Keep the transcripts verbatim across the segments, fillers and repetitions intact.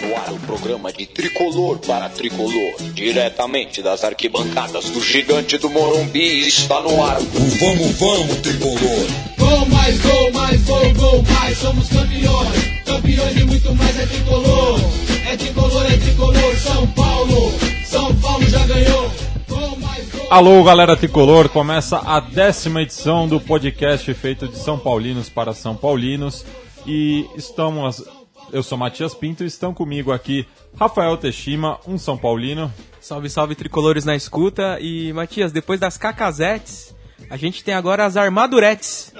no ar o programa de Tricolor para Tricolor. Diretamente das arquibancadas do gigante do Morumbi, está no ar o Vamos, Vamos, Tricolor. Gol mais gol, mais gol, gol mais, somos campeões. Campeões e muito mais é Tricolor. É Tricolor, é Tricolor, São Paulo. São Paulo já ganhou. Gol mais gol. Alô, galera Tricolor, começa a décima edição do podcast feito de São Paulinos para São Paulinos. E estamos... Eu sou Matias Pinto e estão comigo aqui Rafael Teshima, um São Paulino. Salve, salve, tricolores na escuta. E, Matias, depois das cacazetes, a gente tem agora as armaduretes.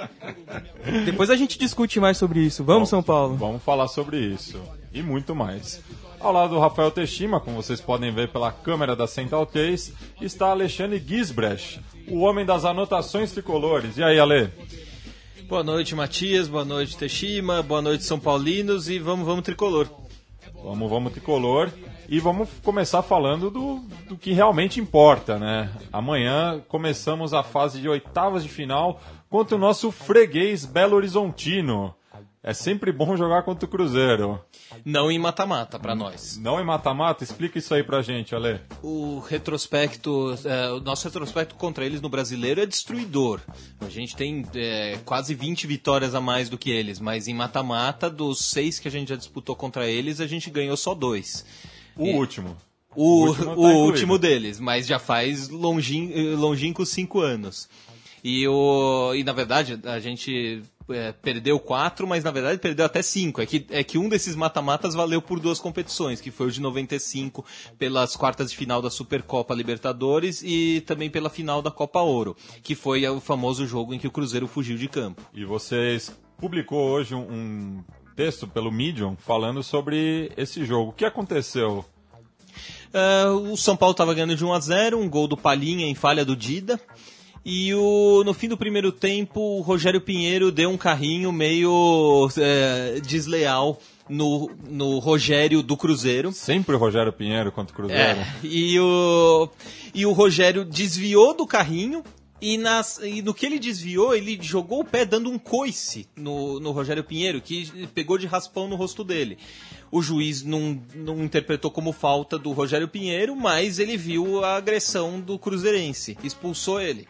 Depois a gente discute mais sobre isso. Vamos, São Paulo? Vamos falar sobre isso e muito mais. Ao lado do Rafael Teshima, como vocês podem ver pela câmera da Central três, está Alexandre Gisbrecht, o homem das anotações tricolores. E aí, Ale? Boa noite, Matias, boa noite, Teshima, boa noite, São Paulinos, e vamos, vamos, Tricolor. Vamos, vamos, Tricolor, e vamos começar falando do, do que realmente importa, né? Amanhã começamos a fase de oitavas de final contra o nosso freguês Belo Horizontino. É sempre bom jogar contra o Cruzeiro. Não em mata-mata pra nós. Não em mata-mata? Explica isso aí pra gente, Ale. O retrospecto, é, o nosso retrospecto contra eles no Brasileiro é destruidor. A gente tem é, quase vinte vitórias a mais do que eles, mas em mata-mata, dos seis que a gente já disputou contra eles, a gente ganhou só dois. O é, último. O, o, último, o último deles, mas já faz longin, longínquos cinco anos. E, o, e na verdade, a gente... É, perdeu quatro, mas na verdade perdeu até cinco. É que, é que um desses mata-matas valeu por duas competições, que foi o de noventa e cinco pelas quartas de final da Supercopa Libertadores e também pela final da Copa Ouro, que foi o famoso jogo em que o Cruzeiro fugiu de campo. E vocês publicou hoje um, um texto pelo Medium falando sobre esse jogo. O que aconteceu? Uh, o São Paulo estava ganhando de um a zero, um gol do Palhinha em falha do Dida. E o, no fim do primeiro tempo, o Rogério Pinheiro deu um carrinho meio é, desleal no, no Rogério do Cruzeiro. Sempre o Rogério Pinheiro contra o Cruzeiro. É, e, o, e o Rogério desviou do carrinho e, nas, e no que ele desviou, ele jogou o pé dando um coice no, no Rogério Pinheiro, que pegou de raspão no rosto dele. O juiz não, não interpretou como falta do Rogério Pinheiro, mas ele viu a agressão do cruzeirense, expulsou ele.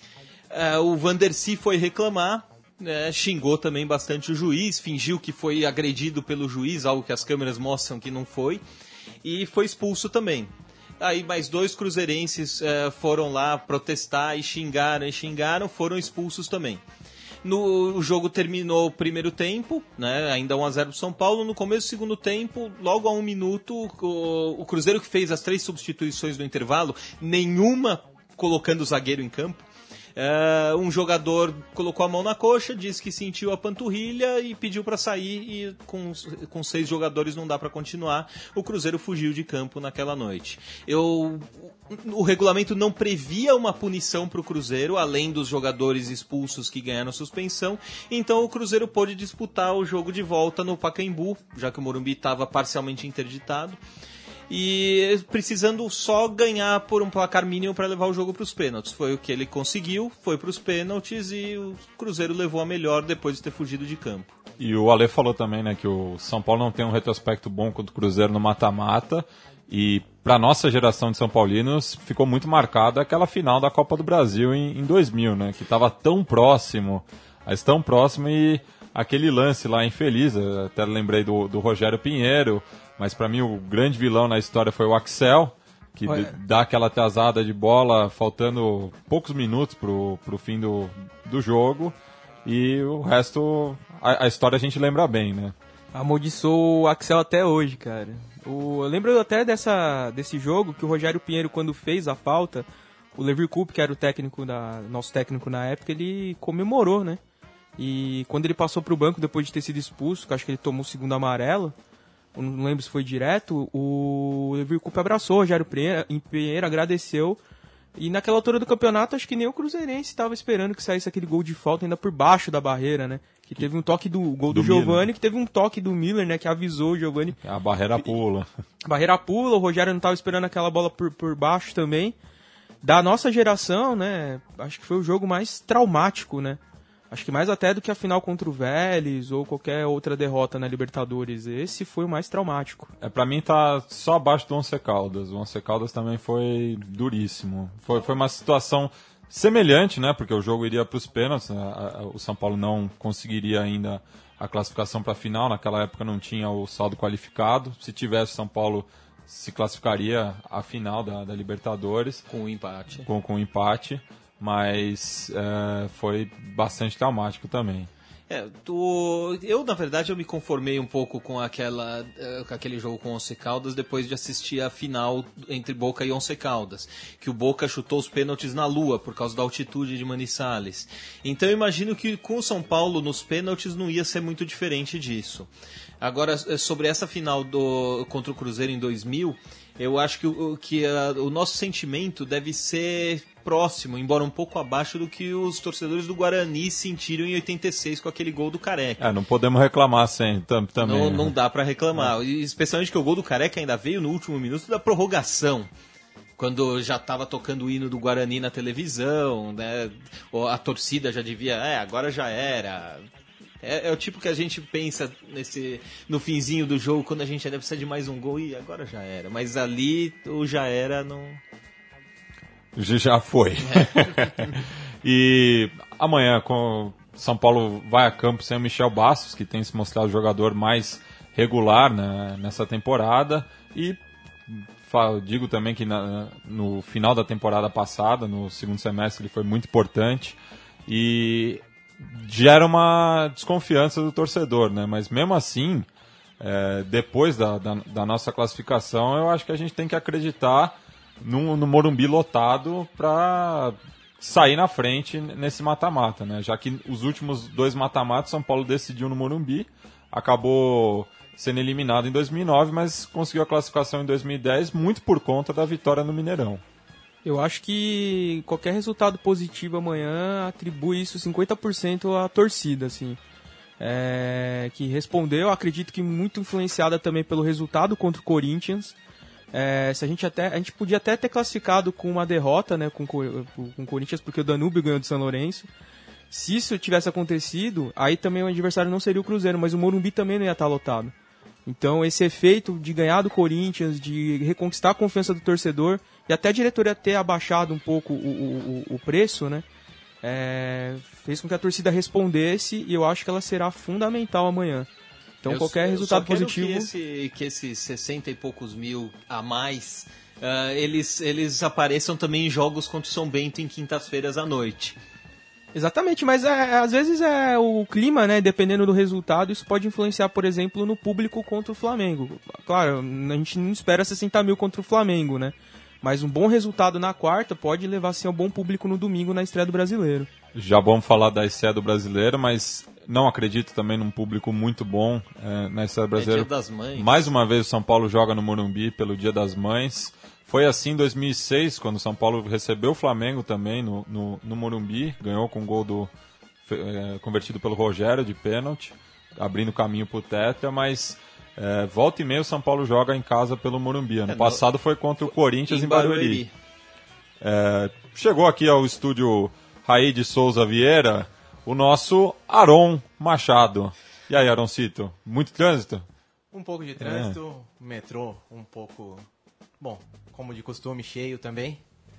Uh, o Vandercy foi reclamar, né, xingou também bastante o juiz, fingiu que foi agredido pelo juiz, algo que as câmeras mostram que não foi, e foi expulso também. Aí mais dois cruzeirenses uh, foram lá protestar e xingaram e xingaram, foram expulsos também. No, o jogo terminou o primeiro tempo, né, ainda um a zero para São Paulo. No começo do segundo tempo, logo a um minuto, o, o Cruzeiro que fez as três substituições no intervalo, nenhuma colocando o zagueiro em campo. Uh, um jogador colocou a mão na coxa, disse que sentiu a panturrilha e pediu para sair, e com, com seis jogadores não dá para continuar. O Cruzeiro fugiu de campo naquela noite. Eu, o regulamento não previa uma punição para o Cruzeiro, além dos jogadores expulsos que ganharam suspensão, então o Cruzeiro pôde disputar o jogo de volta no Pacaembu, já que o Morumbi estava parcialmente interditado. E precisando só ganhar por um placar mínimo para levar o jogo para os pênaltis. Foi o que ele conseguiu, foi para os pênaltis e o Cruzeiro levou a melhor depois de ter fugido de campo. E o Ale falou também, né, que o São Paulo não tem um retrospecto bom contra o Cruzeiro no mata-mata. E para nossa geração de São Paulinos ficou muito marcada aquela final da Copa do Brasil em, em dois mil, né, que estava tão próximo, mas tão próximo, e aquele lance lá infeliz, até lembrei do, do Rogério Pinheiro. Mas para mim o grande vilão na história foi o Axel, que d- dá aquela atrasada de bola faltando poucos minutos pro, pro fim do, do jogo. E o resto, a, a história a gente lembra bem, né? Amaldiçoou o Axel até hoje, cara. O, eu lembro até dessa, desse jogo que o Rogério Pinheiro, quando fez a falta, o Levir Coupe, que era o técnico da, nosso técnico na época, ele comemorou, né? E quando ele passou pro banco depois de ter sido expulso, que acho que ele tomou o segundo amarelo, eu não lembro se foi direto, o Levir Coupe abraçou o Rogério Pinheiro, agradeceu. E naquela altura do campeonato, acho que nem o Cruzeirense estava esperando que saísse aquele gol de falta ainda por baixo da barreira, né? Que teve um toque do gol do, do Giovani, que teve um toque do Miller, né? Que avisou o Giovani. A barreira pula. A barreira pula, o Rogério não estava esperando aquela bola por, por baixo também. Da nossa geração, né? Acho que foi o jogo mais traumático, né? Acho que mais até do que a final contra o Vélez ou qualquer outra derrota na Libertadores. Esse foi o mais traumático. É, pra mim tá só abaixo do Once Caldas. O Once Caldas também foi duríssimo. Foi, foi uma situação semelhante, né? Porque o jogo iria para os pênaltis. Né? O São Paulo não conseguiria ainda a classificação para a final. Naquela época não tinha o saldo qualificado. Se tivesse, São Paulo se classificaria à final da, da Libertadores. Com o empate. Com, com o empate. Mas é, foi bastante traumático também. É, tu, eu, na verdade, eu me conformei um pouco com, aquela, uh, com aquele jogo com o Once Caldas depois de assistir a final entre Boca e Once Caldas, que o Boca chutou os pênaltis na lua por causa da altitude de Manizales. Então eu imagino que com o São Paulo nos pênaltis não ia ser muito diferente disso. Agora, sobre essa final do, contra o Cruzeiro em dois mil, eu acho que, o, que a, o nosso sentimento deve ser próximo, embora um pouco abaixo do que os torcedores do Guarani sentiram em oitenta e seis com aquele gol do Careca. É, não podemos reclamar sem, tam, também. Não, não dá pra reclamar, é. Especialmente que o gol do Careca ainda veio no último minuto da prorrogação, quando já estava tocando o hino do Guarani na televisão, né? A torcida já devia, é, agora já era... É, é o tipo que a gente pensa nesse, no finzinho do jogo, quando a gente ainda precisa de mais um gol, e agora já era. Mas ali, o já era, não... Já foi. É. E amanhã, com São Paulo vai a campo sem o Michel Bastos, que tem se mostrado o jogador mais regular, né, nessa temporada. E digo também que na, no final da temporada passada, no segundo semestre, ele foi muito importante. E gera uma desconfiança do torcedor, né? Mas mesmo assim, é, depois da, da, da nossa classificação, eu acho que a gente tem que acreditar no, no Morumbi lotado para sair na frente nesse mata-mata, né? Já que os últimos dois mata-matas São Paulo decidiu no Morumbi, acabou sendo eliminado em dois mil e nove, mas conseguiu a classificação em dois mil e dez muito por conta da vitória no Mineirão. Eu acho que qualquer resultado positivo amanhã atribui isso cinquenta por cento à torcida, assim. É, que respondeu, acredito que muito influenciada também pelo resultado contra o Corinthians. É, se a gente até a gente podia até ter classificado com uma derrota, né, com, com o Corinthians, porque o Danúbio ganhou de São Lourenço. Se isso tivesse acontecido, aí também o adversário não seria o Cruzeiro, mas o Morumbi também não ia estar lotado. Então esse efeito de ganhar do Corinthians, de reconquistar a confiança do torcedor, e até a diretoria ter abaixado um pouco o, o, o preço, né, é, fez com que a torcida respondesse, e eu acho que ela será fundamental amanhã. Então eu, qualquer eu resultado só quero positivo... que esse, que esses sessenta e poucos mil a mais, uh, eles, eles apareçam também em jogos contra o São Bento em quintas-feiras à noite. Exatamente, mas é, às vezes é o clima, né, dependendo do resultado, isso pode influenciar, por exemplo, no público contra o Flamengo. Claro, a gente não espera sessenta mil contra o Flamengo, né, mas um bom resultado na quarta pode levar, sim, ao bom público no domingo na estreia do Brasileiro. Já vamos falar da estreia do Brasileiro, mas não acredito também num público muito bom é, na estreia do Brasileiro. É Dia das Mães. Mais uma vez o São Paulo joga no Morumbi pelo Dia das Mães. Foi assim em dois mil e seis, quando o São Paulo recebeu o Flamengo também no, no, no Morumbi, ganhou com um gol do, é, convertido pelo Rogério de pênalti, abrindo caminho para o Tetra, mas é, volta e meia o São Paulo joga em casa pelo Morumbi. Ano é, passado foi contra o Corinthians em, em Barueri. Barueri. É, chegou aqui ao estúdio Raí de Souza Vieira o nosso Aron Machado. E aí, Aroncito, muito trânsito? Um pouco de trânsito, é. metrô um pouco... Bom, como de costume, cheio também.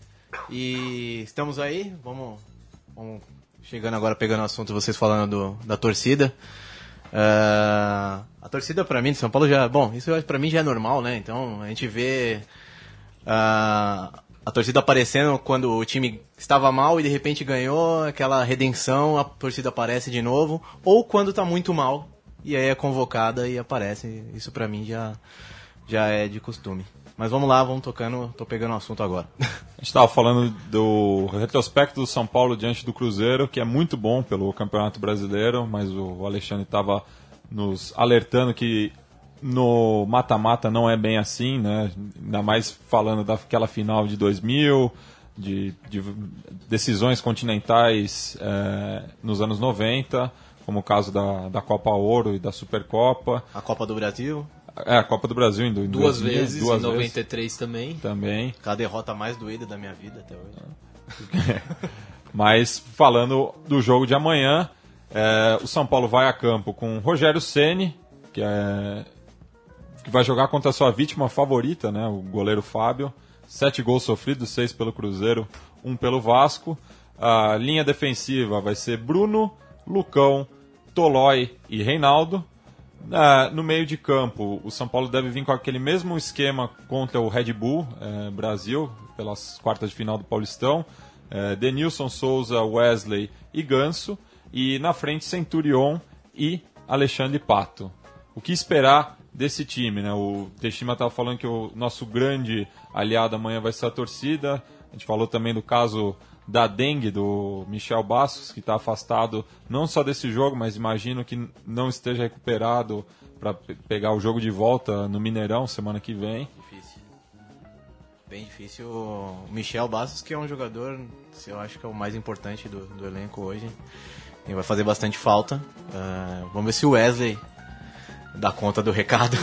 E estamos aí, vamos, vamos chegando agora, pegando o assunto, vocês falando do, da torcida. Uh, a torcida pra mim de São Paulo já... Bom, isso pra mim já é normal, né? Então a gente vê uh, a torcida aparecendo quando o time estava mal e de repente ganhou, aquela redenção, a torcida aparece de novo. Ou quando tá muito mal e aí é convocada e aparece. Isso pra mim já, já é de costume. Mas vamos lá, vamos tocando, tô pegando o assunto agora. A gente estava falando do retrospecto do São Paulo diante do Cruzeiro, que é muito bom pelo Campeonato Brasileiro, mas o Alexandre estava nos alertando que no mata-mata não é bem assim, né? Ainda mais falando daquela final de dois mil, de, de decisões continentais é, nos anos noventa, como o caso da, da Copa Ouro e da Supercopa. A Copa do Brasil. É, a Copa do Brasil em duas dois mil, vezes, duas em noventa e três vezes. também. Também. A derrota mais doída da minha vida até hoje. Mas falando do jogo de amanhã, É, o São Paulo vai a campo com Rogério Ceni, que, é, que vai jogar contra a sua vítima favorita, né, o goleiro Fábio. Sete gols sofridos, seis pelo Cruzeiro, um pelo Vasco. A linha defensiva vai ser Bruno, Lucão, Tolói e Reinaldo. É, no meio de campo, o São Paulo deve vir com aquele mesmo esquema contra o Red Bull é, Brasil, pelas quartas de final do Paulistão. É, Denilson, Souza, Wesley e Ganso. E na frente, Centurion e Alexandre Pato. O que esperar desse time, né? O Teixeira estava falando que o nosso grande aliado amanhã vai ser a torcida. A gente falou também do caso da dengue do Michel Bastos, que está afastado não só desse jogo, mas imagino que não esteja recuperado para pe- pegar o jogo de volta no Mineirão semana que vem. Difícil. Bem difícil. O Michel Bastos, que é um jogador, eu acho que é o mais importante do, do elenco hoje. Ele vai fazer bastante falta. Uh, vamos ver se o Wesley dá conta do recado.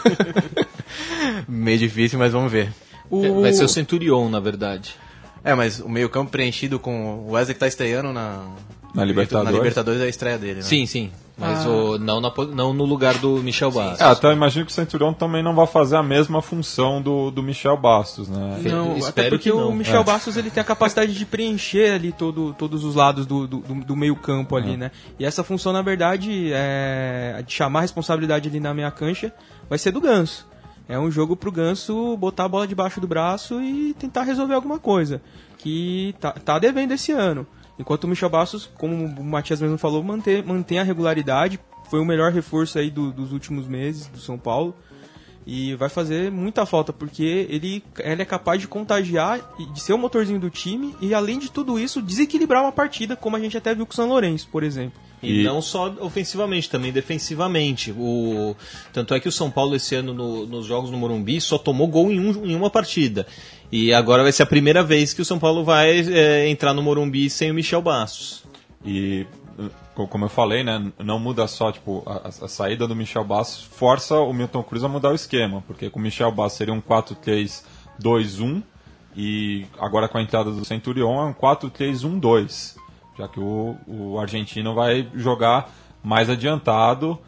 Meio difícil, mas vamos ver. O... Vai ser o Centurion, na verdade. É, mas o meio campo preenchido com o Wesley que tá estreando na... Na Libertadores. Na Libertadores é a estreia dele, né? Sim, sim. Mas Ah. o, não, na, não no lugar do Michel Bastos. É, até eu imagino que o Centurion também não vai fazer a mesma função do, do Michel Bastos, né? Não, Espero até porque que não. o Michel É. Bastos ele tem a capacidade de preencher ali todo, todos os lados do, do, do meio campo ali, É. né? E essa função, na verdade, é, de chamar a responsabilidade ali na meia cancha, vai ser do Ganso. É um jogo pro Ganso botar a bola debaixo do braço e tentar resolver alguma coisa, que tá, tá devendo esse ano. Enquanto o Michel Bastos, como o Matias mesmo falou, mantém, mantém a regularidade, foi o melhor reforço aí do, dos últimos meses do São Paulo. E vai fazer muita falta, porque ele, ele é capaz de contagiar, e de ser o motorzinho do time e, além de tudo isso, desequilibrar uma partida, como a gente até viu com o São Lourenço, por exemplo. E, E- não só ofensivamente, também defensivamente. O... Tanto é que o São Paulo esse ano no- nos jogos no Morumbi só tomou gol em, um, em uma partida. E agora vai ser a primeira vez que o São Paulo vai é, entrar no Morumbi sem o Michel Bastos. E, co- como eu falei, né, não muda só, tipo, a, a saída do Michel Bastos força o Milton Cruz a mudar o esquema, porque com o Michel Bastos seria um quatro três dois um e agora com a entrada do Centurion é um quatro três um dois, já que o, o argentino vai jogar mais adiantado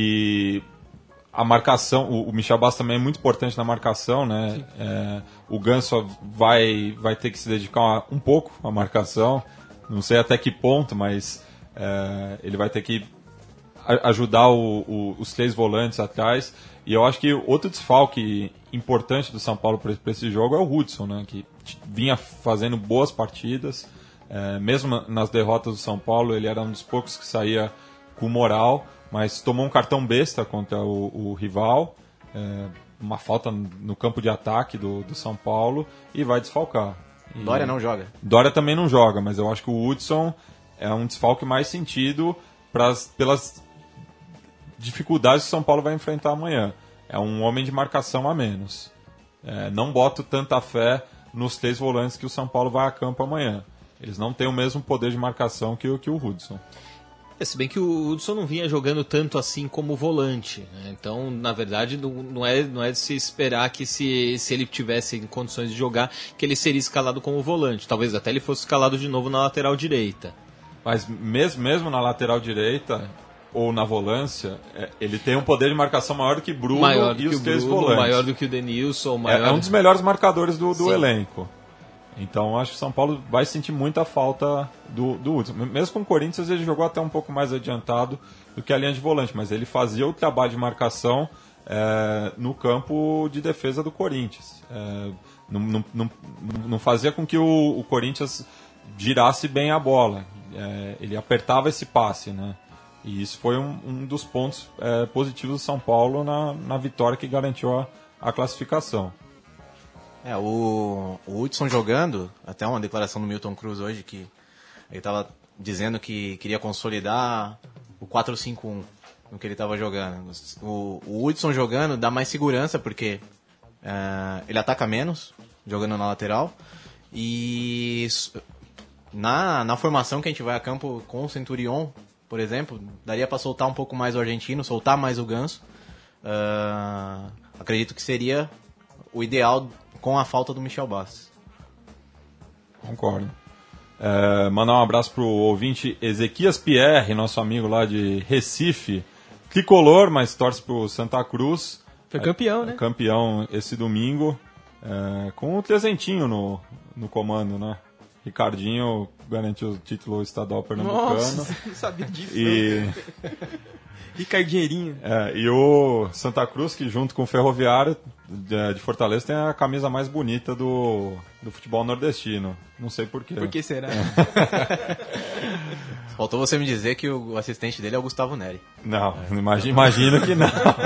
e a marcação, o, o Michel Bastos também é muito importante na marcação, né? É, o Ganso vai, vai ter que se dedicar um pouco à marcação, não sei até que ponto, mas é, ele vai ter que a- ajudar o- o- os três volantes atrás. E eu acho que outro desfalque importante do São Paulo para esse jogo é o Hudson, né? Que t- vinha fazendo boas partidas, é, mesmo nas derrotas do São Paulo, ele era um dos poucos que saía com moral, mas tomou um cartão besta contra o, o rival, é, uma falta no campo de ataque do, do São Paulo, e vai desfalcar. E Dória não joga. Dória também não joga, mas eu acho que o Hudson é um desfalque mais sentido pras, pelas dificuldades que o São Paulo vai enfrentar amanhã. É um homem de marcação a menos. É, não boto tanta fé nos três volantes que o São Paulo vai a campo amanhã. Eles não têm o mesmo poder de marcação que, o- que o Hudson. É, se bem que o Hudson não vinha jogando tanto assim como volante, né? Então, na verdade, não, não, é, não é de se esperar que se, se ele tivesse em condições de jogar, que ele seria escalado como volante. Talvez até ele fosse escalado de novo na lateral direita. Mas mesmo, mesmo na lateral direita ou na volância, é, ele tem um poder de marcação maior do que Bruno Maior do e que os o três Bruno, volantes. maior do que o Denilson, É, maior... é um dos melhores marcadores do, do Sim. elenco. Então acho que o São Paulo vai sentir muita falta do, do Hudson. Mesmo com o Corinthians, ele jogou até um pouco mais adiantado do que a linha de volante, mas ele fazia o trabalho de marcação é, no campo de defesa do Corinthians. É, não, não, não, não fazia com que o, o Corinthians girasse bem a bola. É, ele apertava esse passe, né? E isso foi um, um dos pontos é, positivos do São Paulo na, na vitória que garantiu a, a classificação. É, o, o Hudson jogando, até uma declaração do Milton Cruz hoje, que ele estava dizendo que queria consolidar o quatro cinco um no que ele estava jogando. O, o Hudson jogando dá mais segurança, porque é, ele ataca menos, jogando na lateral, e na, na formação que a gente vai a campo com o Centurion, por exemplo, daria para soltar um pouco mais o argentino, soltar mais o Ganso. Uh, acredito que seria o ideal com a falta do Michel Bastos. Concordo. É, mandar um abraço pro ouvinte Ezequias Pierre, nosso amigo lá de Recife, tricolor, mas torce pro Santa Cruz. Foi campeão, né? Campeão esse domingo, é, com o Trezentinho no, no comando, né? Ricardinho garantiu o título estadual pernambucano. Nossa, não sabia disso. E, Ricardinheirinho. é, e o Santa Cruz, que junto com o Ferroviário de, de Fortaleza, tem a camisa mais bonita do, do futebol nordestino. Não sei porquê. Por que será? Faltou você me dizer que o assistente dele é o Gustavo Neri. Não, imagino, imagino que não.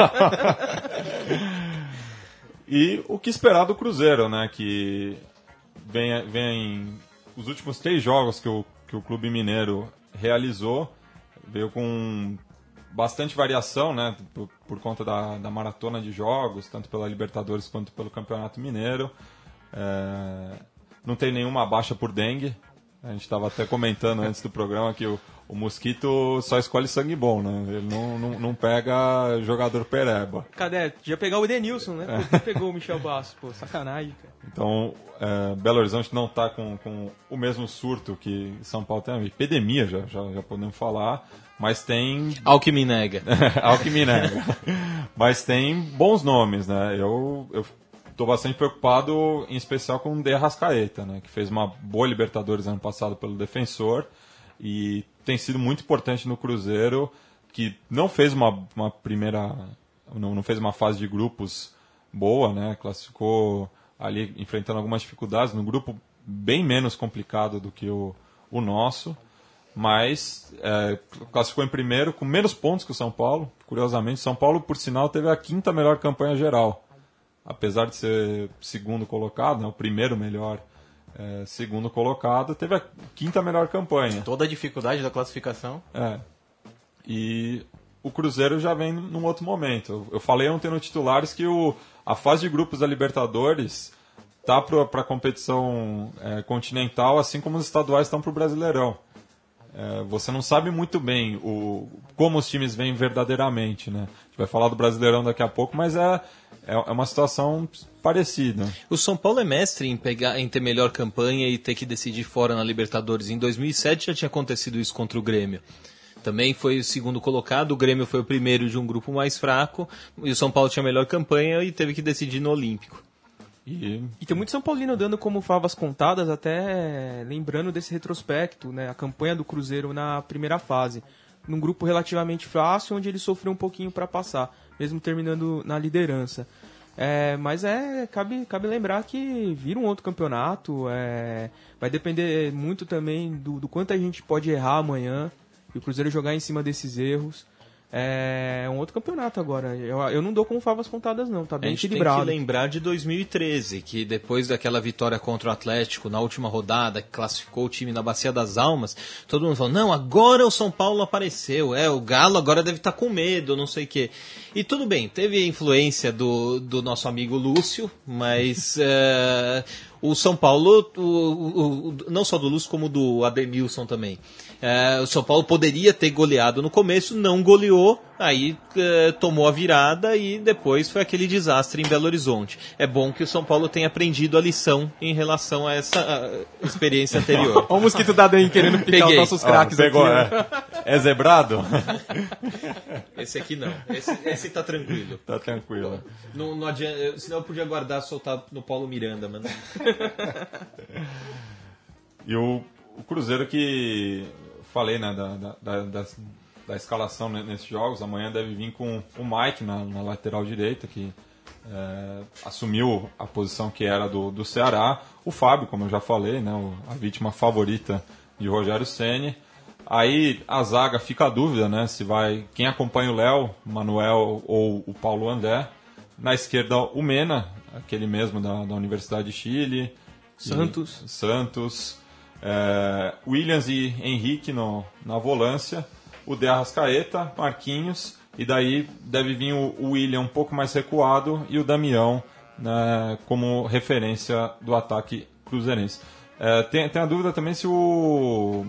E o que esperar do Cruzeiro, né? Que vem, vem os últimos três jogos que o, que o Clube Mineiro realizou, veio com bastante variação, né? Por, por conta da, da maratona de jogos, tanto pela Libertadores quanto pelo Campeonato Mineiro. É, não tem nenhuma baixa por dengue. A gente estava até comentando antes do programa que o, o Mosquito só escolhe sangue bom, né? Ele não, não, não pega jogador pereba. Cadê? Podia pegar o Edenilson, né? Por que pegou o Michel Bastos? Pô, sacanagem, cara. Então, é, Belo Horizonte não está com, com o mesmo surto que São Paulo tem. Epidemia, já, já, já podemos falar. Mas tem... Alckmin nega. Alckmin nega. Mas tem bons nomes, né? Eu... eu Estou bastante preocupado, em especial com o De Arrascaeta, né, que fez uma boa Libertadores ano passado pelo Defensor e tem sido muito importante no Cruzeiro, que não fez uma, uma primeira, não, não fez uma fase de grupos boa, né, classificou ali enfrentando algumas dificuldades, no grupo bem menos complicado do que o, o nosso, mas é, classificou em primeiro com menos pontos que o São Paulo. Curiosamente, São Paulo, por sinal, teve a quinta melhor campanha geral. Apesar de ser segundo colocado, né, o primeiro melhor é, segundo colocado, teve a quinta melhor campanha. Toda a dificuldade da classificação. É. E o Cruzeiro já vem num outro momento. Eu, eu falei ontem no Titulares que o, a fase de grupos da Libertadores está para a competição é, continental, assim como os estaduais estão para o Brasileirão. É, você não sabe muito bem o, como os times vêm verdadeiramente, né? A gente vai falar do Brasileirão daqui a pouco, mas é, é, é uma situação parecida. O São Paulo é mestre em, pegar, em ter melhor campanha e ter que decidir fora na Libertadores. Em dois mil e sete já tinha acontecido isso contra o Grêmio. Também foi o segundo colocado, o Grêmio foi o primeiro de um grupo mais fraco, e o São Paulo tinha melhor campanha e teve que decidir no Olímpico. E... e tem muito São Paulino dando como favas contadas, até lembrando desse retrospecto, né, a campanha do Cruzeiro na primeira fase, num grupo relativamente fácil, onde ele sofreu um pouquinho para passar, mesmo terminando na liderança. É, mas é, cabe, cabe lembrar que vira um outro campeonato, é, vai depender muito também do, do quanto a gente pode errar amanhã, e o Cruzeiro jogar em cima desses erros. É um outro campeonato agora. Eu, eu não dou com favas contadas, não. Tá bem a gente equilibrado. Tem que lembrar de dois mil e treze, que depois daquela vitória contra o Atlético na última rodada, que classificou o time na Bacia das Almas, todo mundo falou, não, agora o São Paulo apareceu. É, o Galo agora deve estar com medo, não sei o quê. E tudo bem, teve a influência do, do nosso amigo Lúcio, mas é, o São Paulo, o, o, o, não só do Lúcio, como do Ademilson também. É, o São Paulo poderia ter goleado no começo, não goleou, aí é, tomou a virada e depois foi aquele desastre em Belo Horizonte. É bom que o São Paulo tenha aprendido a lição em relação a essa a, experiência anterior. Olha o mosquito da Dani querendo picar Peguei. os nossos craques aqui. Pegou, Né? é. É zebrado? Esse aqui não, esse, esse tá tranquilo. Tá tranquilo. Não, não adianta, senão eu podia guardar e soltar no Paulo Miranda, mano. E o, o Cruzeiro que... Falei, né, da, da, da, da, da escalação nesses jogos. Amanhã deve vir com o Mike na, na lateral direita, que é, assumiu a posição que era do, do Ceará. O Fábio, como eu já falei, né, o, a vítima favorita de Rogério Ceni. Aí a zaga fica a dúvida, né, se vai quem acompanha o Léo, Manuel ou o Paulo André. Na esquerda o Mena, aquele mesmo da, da Universidade de Chile. Santos. E, Santos. É, Williams e Henrique no, na volância, o De Arrascaeta, Marquinhos, e daí deve vir o, o William um pouco mais recuado e o Damião, né, como referência do ataque cruzeirense. É, tem, tem a dúvida também se o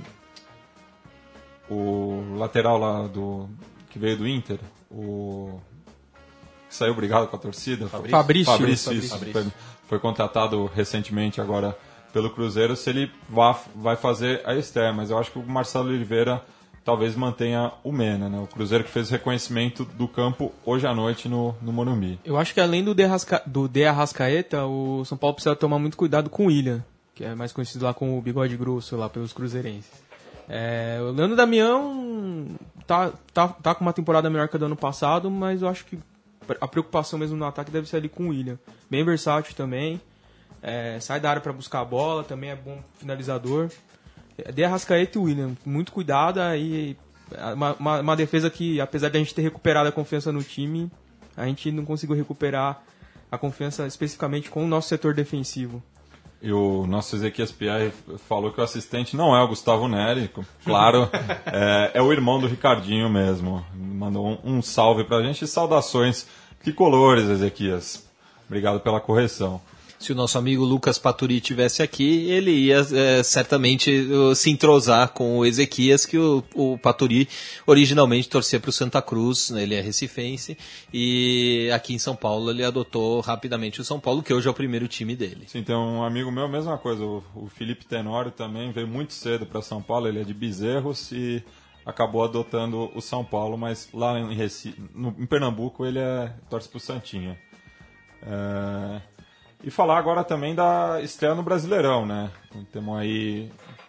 o lateral lá do que veio do Inter, o que saiu brigado com a torcida, Fabrício, Fabrício, Fabrício, isso, Fabrício. Foi, foi contratado recentemente agora pelo Cruzeiro se ele vá, vai fazer a estreia, mas eu acho que o Marcelo Oliveira talvez mantenha o Mena, né? O Cruzeiro que fez o reconhecimento do campo hoje à noite no, no Morumbi. Eu acho que além do De, Arrasca... do De Arrascaeta, o São Paulo precisa tomar muito cuidado com o William, que é mais conhecido lá como o bigode grosso lá pelos cruzeirenses. É, o Leandro Damião tá, tá, tá com uma temporada melhor que a do ano passado, mas eu acho que a preocupação mesmo no ataque deve ser ali com o William. Bem versátil também, é, sai da área para buscar a bola, também é bom finalizador. De Arrascaeta e William, muito cuidado, aí uma, uma, uma defesa que, apesar de a gente ter recuperado a confiança no time, a gente não conseguiu recuperar a confiança especificamente com o nosso setor defensivo. E o nosso Ezequias Pierre falou que o assistente não é o Gustavo Neri, claro, é, é o irmão do Ricardinho mesmo. Mandou um, um salve pra gente e saudações tricolores, Ezequias. Obrigado pela correção. Se o nosso amigo Lucas Paturi estivesse aqui, ele ia é, certamente uh, se entrosar com o Ezequias, que o, o Paturi originalmente torcia para o Santa Cruz, né, ele é recifense, e aqui em São Paulo ele adotou rapidamente o São Paulo, que hoje é o primeiro time dele. Sim, tem um amigo meu, mesma coisa, o, o Felipe Tenório também veio muito cedo para São Paulo, ele é de Bezerros e acabou adotando o São Paulo, mas lá em, Recife, no, em Pernambuco ele é, torce para o Santinha. É... E falar agora também da estreia no Brasileirão, né? Temos aí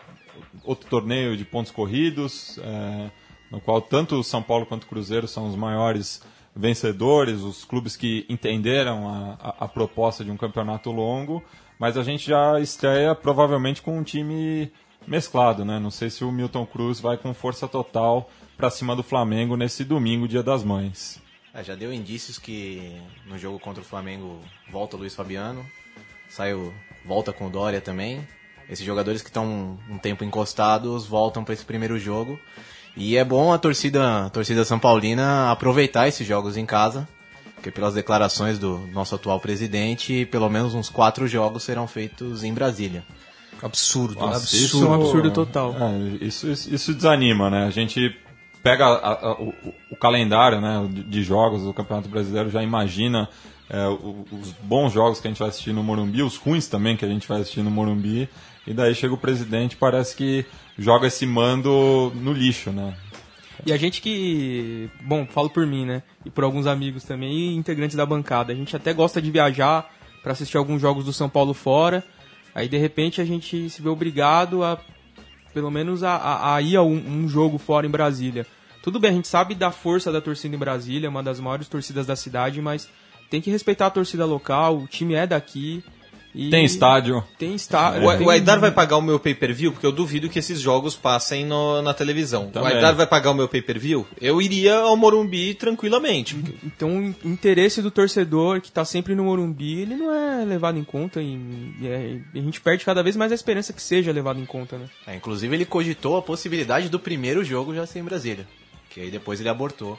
outro torneio de pontos corridos, é, no qual tanto o São Paulo quanto o Cruzeiro são os maiores vencedores, os clubes que entenderam a, a, a proposta de um campeonato longo, mas a gente já estreia provavelmente com um time mesclado, né? Não sei se o Milton Cruz vai com força total para cima do Flamengo nesse domingo, Dia das Mães. É, já deu indícios que no jogo contra o Flamengo volta o Luiz Fabiano, saiu, volta com o Dória também. Esses jogadores que estão um tempo encostados voltam para esse primeiro jogo. E é bom a torcida, a torcida São Paulina aproveitar esses jogos em casa, porque pelas declarações do nosso atual presidente, pelo menos uns quatro jogos serão feitos em Brasília. Absurdo, Nossa, absurdo. Isso é um absurdo total. É, isso, isso, isso desanima, né? A gente pega a, a, o, o calendário, né, de, de jogos do Campeonato Brasileiro, já imagina é, o, os bons jogos que a gente vai assistir no Morumbi, os ruins também que a gente vai assistir no Morumbi, e daí chega o presidente, parece que joga esse mando no lixo, né? E a gente que, bom, falo por mim, né, e por alguns amigos também, e integrantes da bancada, a gente até gosta de viajar para assistir alguns jogos do São Paulo fora, aí de repente a gente se vê obrigado a, pelo menos, a, a, a ir a um, um jogo fora em Brasília. Tudo bem, a gente sabe da força da torcida em Brasília, uma das maiores torcidas da cidade, mas tem que respeitar a torcida local, o time é daqui. E tem estádio. Tem estádio. O, o Aidar vai pagar o meu pay-per-view? Porque eu duvido que esses jogos passem no, na televisão. Também. O Aidar vai pagar o meu pay-per-view? Eu iria ao Morumbi tranquilamente. Então o interesse do torcedor que está sempre no Morumbi, ele não é levado em conta e, e, é, e a gente perde cada vez mais a esperança que seja levado em conta, né? É, inclusive ele cogitou a possibilidade do primeiro jogo já ser em Brasília, que aí depois ele abortou.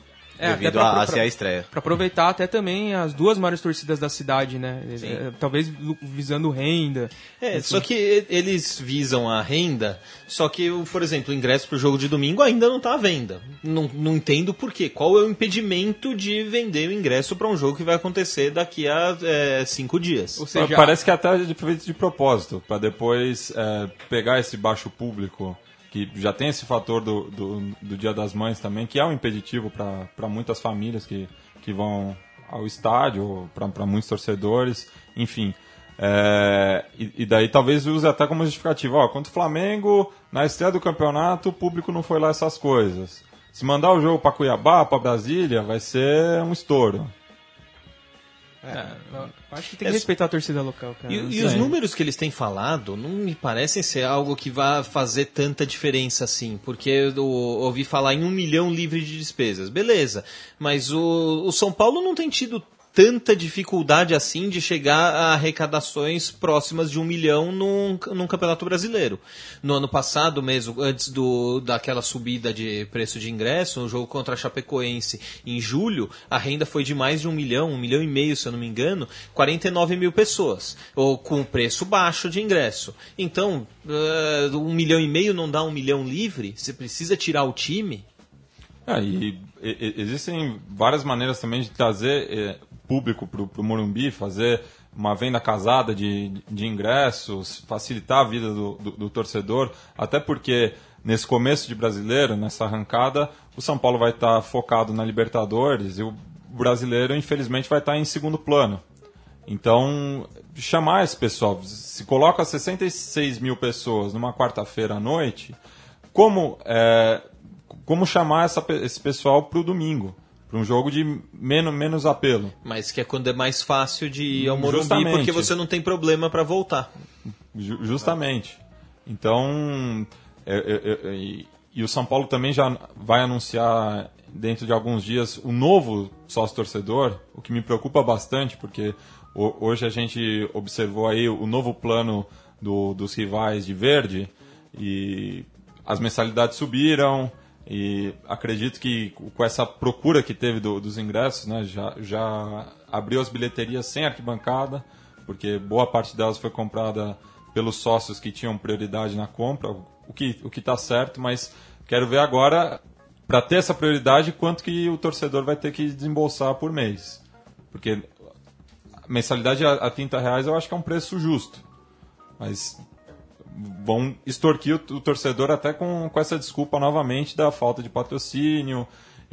É, devido pra, a, pra, a ser a estreia. Para aproveitar até também as duas maiores torcidas da cidade, né? É, talvez visando renda. É, enfim. só que eles visam a renda, só que, por exemplo, o ingresso para o jogo de domingo ainda não está à venda. Não, não entendo por quê. Qual é o impedimento de vender o ingresso para um jogo que vai acontecer daqui a é, cinco dias? Ou seja, parece que até é feito de propósito, para depois é, pegar esse baixo público, que já tem esse fator do, do, do Dia das Mães também, que é um impeditivo para muitas famílias que, que vão ao estádio, para muitos torcedores, enfim. É, e, e daí talvez use até como justificativa. Ó, contra o Flamengo, na estreia do campeonato, o público não foi lá essas coisas. Se mandar o jogo para Cuiabá, para Brasília, vai ser um estouro. É, acho que tem que é, respeitar a torcida local, cara. E, e os números que eles têm falado não me parecem ser algo que vá fazer tanta diferença assim, porque eu ouvi falar em um milhão livre de despesas. Beleza, mas o, o São Paulo não tem tido tanta dificuldade assim de chegar a arrecadações próximas de um milhão num, num Campeonato Brasileiro. No ano passado mesmo, antes do, daquela subida de preço de ingresso, no jogo contra a Chapecoense em julho, a renda foi de mais de um milhão, um milhão e meio, se eu não me engano, quarenta e nove mil pessoas, ou com preço baixo de ingresso. Então, uh, um milhão e meio não dá um milhão livre? Você precisa tirar o time? É, e, e existem várias maneiras também de trazer é, público para o Morumbi, fazer uma venda casada de, de ingressos, facilitar a vida do, do, do torcedor, até porque nesse começo de brasileiro, nessa arrancada, o São Paulo vai estar focado na Libertadores e o brasileiro, infelizmente, vai estar em segundo plano. Então, chamar esse pessoal, se coloca sessenta e seis mil pessoas numa quarta-feira à noite, como, é, como chamar essa, esse pessoal para o domingo? Para um jogo de menos, menos apelo. Mas que é quando é mais fácil de ir ao Morumbi, Justamente. porque você não tem problema para voltar. Ju- justamente. Então, é, é, é, e, e o São Paulo também já vai anunciar dentro de alguns dias o novo sócio-torcedor, o que me preocupa bastante, porque o, hoje a gente observou aí o novo plano do, dos rivais de verde, e as mensalidades subiram. E acredito que com essa procura que teve do, dos ingressos, né, já, já abriu as bilheterias sem arquibancada, porque boa parte delas foi comprada pelos sócios que tinham prioridade na compra, o que o que está certo, mas quero ver agora, para ter essa prioridade, quanto que o torcedor vai ter que desembolsar por mês. Porque a mensalidade a, a trinta reais eu acho que é um preço justo, mas vão extorquir o, o torcedor até com, com essa desculpa novamente da falta de patrocínio,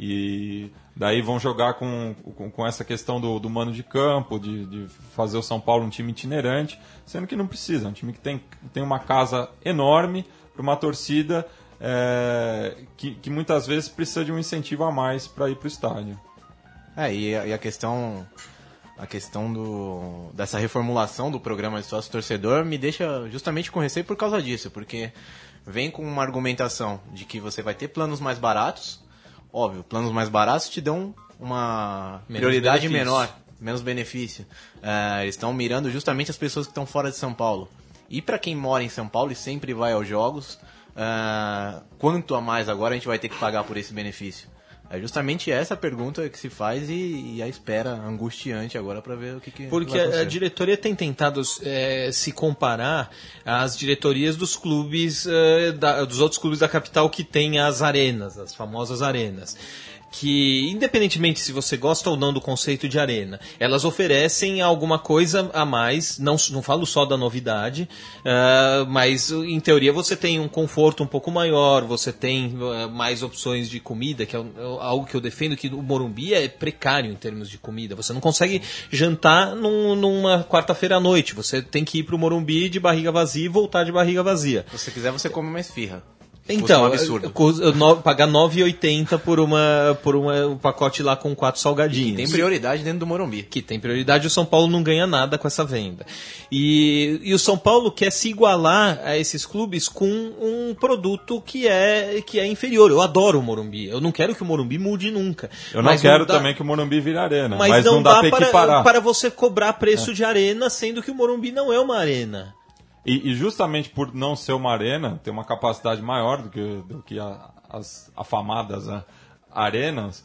e daí vão jogar com, com, com essa questão do, do mano de campo, de, de fazer o São Paulo um time itinerante, sendo que não precisa, é um time que tem, tem uma casa enorme para uma torcida é, que, que muitas vezes precisa de um incentivo a mais para ir para o estádio. É, e a, e a questão... A questão do, dessa reformulação do programa de sócio-torcedor me deixa justamente com receio por causa disso, porque vem com uma argumentação de que você vai ter planos mais baratos, óbvio, planos mais baratos te dão uma Menos prioridade benefício. menor, menos benefício. É, eles estão mirando justamente as pessoas que estão fora de São Paulo. E para quem mora em São Paulo e sempre vai aos jogos, é, quanto a mais agora a gente vai ter que pagar por esse benefício? É justamente essa pergunta que se faz e, e a espera angustiante agora para ver o que, que Porque vai a, acontecer. a diretoria tem tentado é, se comparar às diretorias dos clubes, é, da, dos outros clubes da capital que têm as arenas, as famosas arenas. Que, independentemente se você gosta ou não do conceito de arena, elas oferecem alguma coisa a mais, não, não falo só da novidade, uh, mas em teoria você tem um conforto um pouco maior, você tem uh, mais opções de comida, que é algo que eu defendo, que o Morumbi é precário em termos de comida. Você não consegue jantar num, numa quarta-feira à noite, você tem que ir pro Morumbi de barriga vazia e voltar de barriga vazia. Se você quiser, você come uma esfirra. Então, um absurdo. eu, eu, no, pagar nove reais e oitenta centavos por, uma, por uma, um pacote lá com quatro salgadinhos. Tem prioridade dentro do Morumbi. Que tem prioridade, o São Paulo não ganha nada com essa venda. E, e o São Paulo quer se igualar a esses clubes com um produto que é, que é inferior. Eu adoro o Morumbi, eu não quero que o Morumbi mude nunca. Eu não Mas quero dá, também que o Morumbi vire arena, mas, mas não, não dá, dá para para, equiparar. para você cobrar preço É. de arena, sendo que o Morumbi não é uma arena. E, e justamente por não ser uma arena, ter uma capacidade maior do que, do que a, as afamadas né, arenas,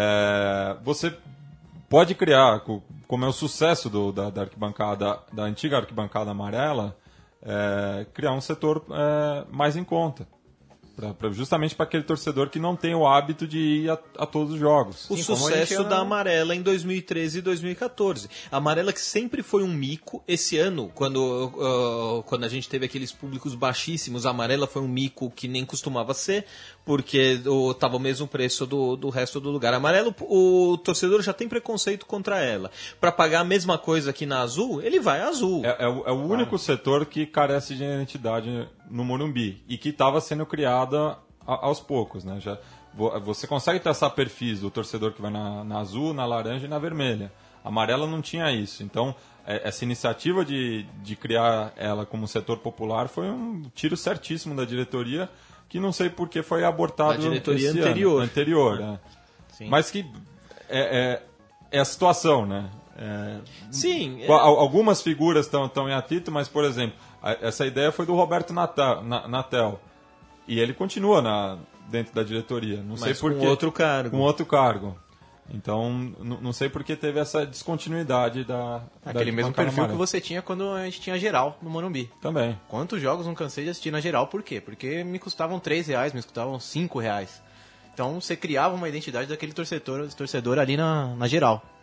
é, você pode criar, como é o sucesso do, da, da arquibancada, da antiga arquibancada amarela, é, criar um setor é, mais em conta. Pra, pra, justamente para aquele torcedor que não tem o hábito de ir a, a todos os jogos. O Sim, como a sucesso gente, da né? Amarela em dois mil e treze e dois mil e quatorze. A Amarela que sempre foi um mico. Esse ano, quando, uh, quando a gente teve aqueles públicos baixíssimos, a Amarela foi um mico que nem costumava ser, porque estava o mesmo preço do, do resto do lugar. A Amarela, o, o torcedor já tem preconceito contra ela. Para pagar a mesma coisa aqui na Azul, ele vai à Azul. É, é, o, é o único setor que carece de identidade no Morumbi e que estava sendo criada a, aos poucos, né? Já, você consegue traçar perfis do torcedor que vai na, na azul, na laranja e na vermelha. A amarela não tinha isso. Então, é, essa iniciativa de, de criar ela como setor popular foi um tiro certíssimo da diretoria, que não sei por que foi abortado. Da diretoria esse anterior. Ano, anterior, é. Sim. Mas que é, é, é a situação, né? É, Sim. Al- Algumas figuras estão em atrito, mas, por exemplo, a- essa ideia foi do Roberto Natel, Na- Natel e ele continua na, dentro da diretoria. Não sei Mas por com quê. outro cargo. Com outro cargo. Então, n- não sei por que teve essa descontinuidade da. Aquele da mesmo bancada perfil que amarela. você tinha quando a gente tinha geral no Morumbi. Também. Quantos jogos não cansei de assistir na geral? Por quê? Porque me custavam três reais, me custavam cinco reais. Então você criava uma identidade daquele torcedor, torcedor ali na, na geral.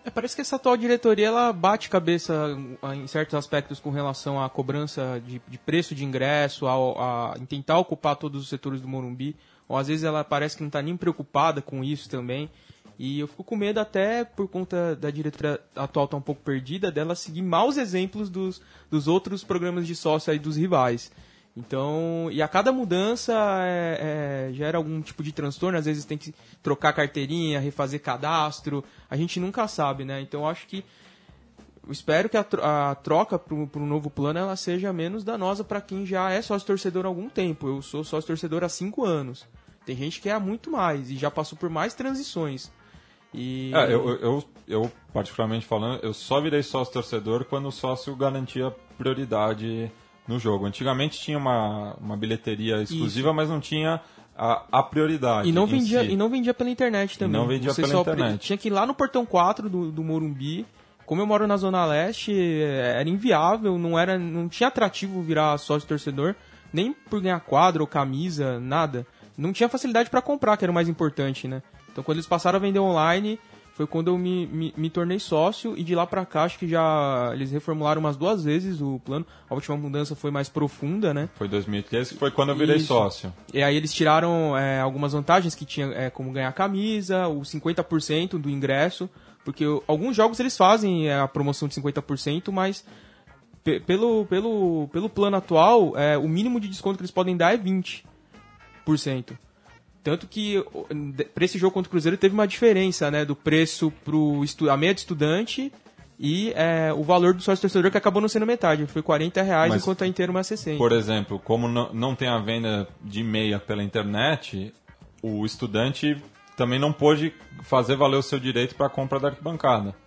É, parece que essa atual diretoria ela bate cabeça em certos aspectos com relação à cobrança de, de preço de ingresso, a, a em tentar ocupar todos os setores do Morumbi, ou às vezes ela parece que não está nem preocupada com isso também. E eu fico com medo até por conta da diretoria atual estar um pouco perdida, dela seguir maus exemplos dos, dos outros programas de sócio aí dos rivais. Então, e a cada mudança é, é, gera algum tipo de transtorno, às vezes tem que trocar carteirinha, refazer cadastro, a gente nunca sabe, né? Então eu acho que, eu espero que a, a troca para um novo plano ela seja menos danosa para quem já é sócio-torcedor há algum tempo. Eu sou sócio-torcedor há cinco anos. Tem gente que é há muito mais e já passou por mais transições. E... É, eu, eu, eu, particularmente falando, eu só virei sócio-torcedor quando o sócio garantia prioridade no jogo. Antigamente tinha uma, uma bilheteria exclusiva, Isso. mas não tinha a, a prioridade. E não, vendia, si. e não vendia pela internet também. E não vendia Você pela só internet. Tinha que ir lá no portão quatro do, do Morumbi. Como eu moro na Zona Leste, era inviável, não, era, não tinha atrativo virar sócio-torcedor, nem por ganhar quadro ou camisa, nada. Não tinha facilidade para comprar, que era o mais importante, né? Então quando eles passaram a vender online, foi quando eu me, me, me tornei sócio, e de lá pra cá acho que já eles reformularam umas duas vezes o plano. A última mudança foi mais profunda, né? Foi dois mil e treze, que foi quando eu virei Isso. sócio. E aí eles tiraram é, algumas vantagens que tinha, é, como ganhar camisa, o cinquenta por cento do ingresso, porque alguns jogos eles fazem a promoção de cinquenta por cento, mas pe- pelo, pelo, pelo plano atual, é, o mínimo de desconto que eles podem dar é vinte por cento. Tanto que para esse jogo contra o Cruzeiro teve uma diferença, né, do preço para a meia de estudante e é, o valor do sócio-torcedor, que acabou não sendo metade. Foi quarenta reais, Mas, enquanto a inteira uma sessenta. Por exemplo, como não, não tem a venda de meia pela internet, o estudante também não pôde fazer valer o seu direito para a compra da arquibancada.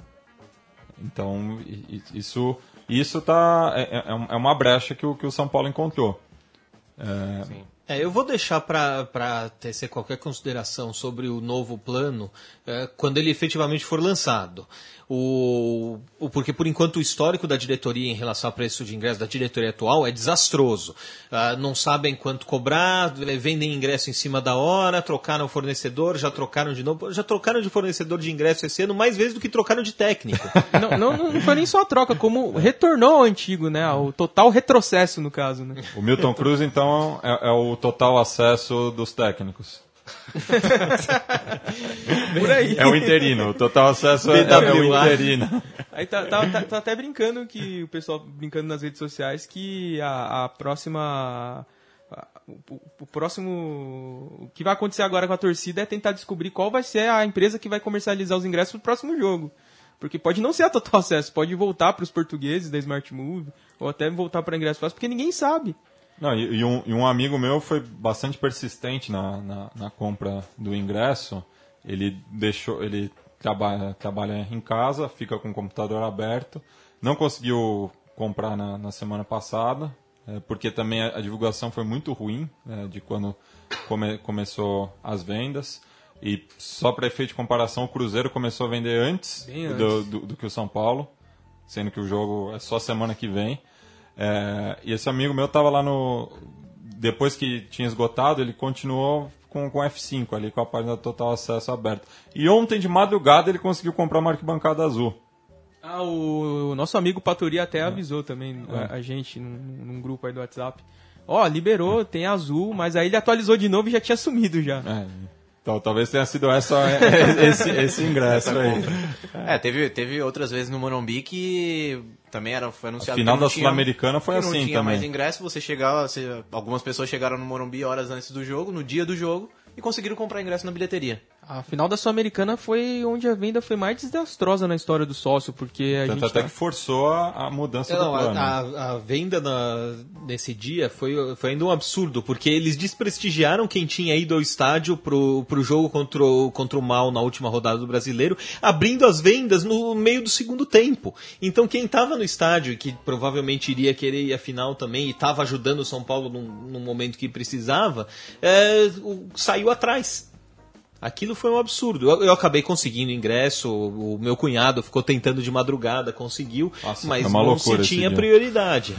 Então, isso, isso tá, é, é uma brecha que o, que o São Paulo encontrou. É... Sim. É, eu vou deixar para tecer qualquer consideração sobre o novo plano é, quando ele efetivamente for lançado. O, o, porque, por enquanto, o histórico da diretoria em relação ao preço de ingresso da diretoria atual é desastroso. Ah, não sabem quanto cobrar, vendem ingresso em cima da hora, trocaram o fornecedor, já trocaram de novo. Já trocaram de fornecedor de ingresso esse ano mais vezes do que trocaram de técnico. não, não, não foi nem só a troca, como retornou ao antigo, né? O total retrocesso, no caso, né? O Milton Cruz, então, é, é o total acesso dos técnicos. Por aí. É o interino, o total acesso é, é o interino. Aí tá, tá, tá, tá até brincando, que o pessoal brincando nas redes sociais, que a, a próxima... A, o, o próximo... O que vai acontecer agora com a torcida é tentar descobrir qual vai ser a empresa que vai comercializar os ingressos pro próximo jogo. Porque pode não ser a Total Acesso, pode voltar para os portugueses da Smart Move, ou até voltar para ingresso fácil, porque ninguém sabe. Não, e, e, um, e um amigo meu foi bastante persistente na, na, na compra do ingresso. Ele deixou, ele trabalha, trabalha em casa, fica com o computador aberto. Não conseguiu comprar na, na semana passada, é, porque também a, a divulgação foi muito ruim, é, de quando come, começou as vendas. E só para efeito de comparação, o Cruzeiro começou a vender antes, antes. Do, do, do que o São Paulo, sendo que o jogo é só semana que vem. É, e esse amigo meu estava lá no... Depois que tinha esgotado, ele continuou com, com F cinco ali, com a página do Total Acesso aberta. E ontem, de madrugada, ele conseguiu comprar uma arquibancada azul. Ah, o, o nosso amigo Paturi até é. avisou também é. a, a gente num, num grupo aí do WhatsApp. Ó, oh, liberou, é. tem azul, mas aí ele atualizou de novo e já tinha sumido já. É. Então, talvez tenha sido essa, esse, esse ingresso essa aí. É, teve, teve outras vezes no Morumbi que também era, foi anunciado... A final que não da Sul-Americana foi que assim também. Não tinha mais ingresso, você chegava... Você, algumas pessoas chegaram no Morumbi horas antes do jogo, no dia do jogo, e conseguiram comprar ingresso na bilheteria. A final da Sul-Americana foi onde a venda foi mais desastrosa na história do sócio, porque a Tanto gente... até tá... que forçou a, a mudança Não, do plano. A, a, a venda na, nesse dia foi, foi ainda um absurdo, porque eles desprestigiaram quem tinha ido ao estádio pro, pro jogo contra o, contra o Mal na última rodada do Brasileiro, abrindo as vendas no meio do segundo tempo. Então quem estava no estádio, que provavelmente iria querer ir à final também, e estava ajudando o São Paulo num, num momento que precisava, é, o, saiu atrás. Aquilo foi um absurdo. Eu, eu acabei conseguindo ingresso, o, o meu cunhado ficou tentando de madrugada, conseguiu, Nossa, mas é uma não se tinha prioridade.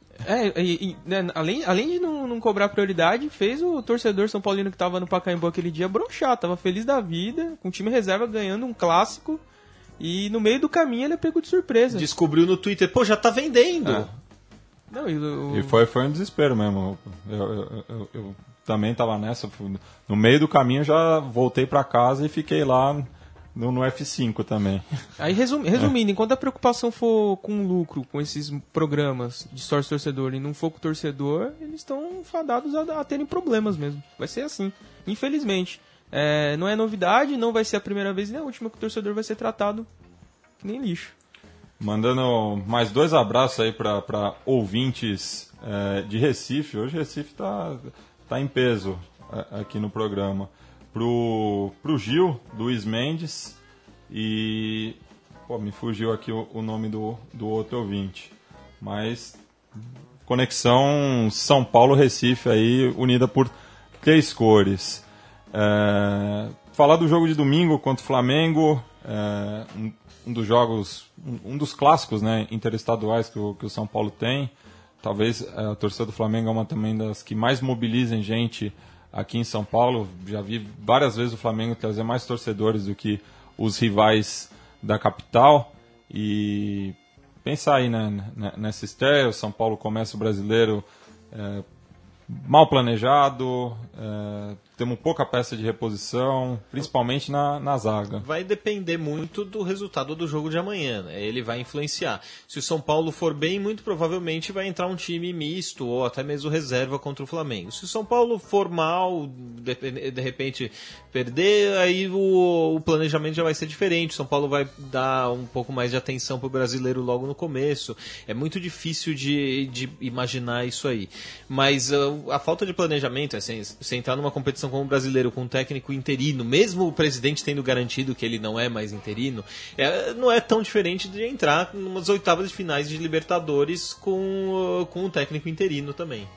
É, e, e, né, além, além de não, não cobrar prioridade, fez o torcedor São Paulino que estava no Pacaembu aquele dia broxar, tava feliz da vida, com o time reserva ganhando um clássico, E no meio do caminho ele é pego de surpresa. Descobriu no Twitter, pô, já tá vendendo. É. Não, eu, eu... E foi, foi um desespero mesmo. Eu, eu, eu, eu também tava nessa. No meio do caminho já voltei pra casa e fiquei lá no, no F cinco também. Aí resumi, resumindo, é. enquanto a preocupação for com lucro, com esses programas de sócio-torcedor e não for com o torcedor, eles estão fadados a, a terem problemas mesmo. Vai ser assim, infelizmente. É, não é novidade, não vai ser a primeira vez nem a última que o torcedor vai ser tratado que nem lixo. Mandando mais dois abraços aí para ouvintes é, de Recife. Hoje Recife tá, tá em peso é, aqui no programa. Pro, pro Gil, Luiz Mendes, e pô, me fugiu aqui o, o nome do, do outro ouvinte. Mas conexão São Paulo-Recife aí, unida por três cores. É, falar do jogo de domingo contra o Flamengo, é, um, um dos jogos, um, um dos clássicos, né, interestaduais que o, que o São Paulo tem. Talvez é, a torcida do Flamengo é uma também das que mais mobilizem gente aqui em São Paulo. Já vi várias vezes o Flamengo trazer mais torcedores do que os rivais da capital. E pensar aí, né, nessa estreia, o São Paulo começa o Brasileiro é, mal planejado, é, temos pouca peça de reposição, principalmente na, na zaga. Vai depender muito do resultado do jogo de amanhã, né? Ele vai influenciar. Se o São Paulo for bem, muito provavelmente vai entrar um time misto ou até mesmo reserva contra o Flamengo. Se o São Paulo for mal, de, de repente perder, aí o, o planejamento já vai ser diferente. O São Paulo vai dar um pouco mais de atenção para o brasileiro logo no começo. É muito difícil de, de imaginar isso aí. Mas uh, a falta de planejamento, assim, você entrar numa competição como brasileiro com um técnico interino, mesmo o presidente tendo garantido que ele não é mais interino, é, não é tão diferente de entrar em umas oitavas de finais de Libertadores com, com um técnico interino também.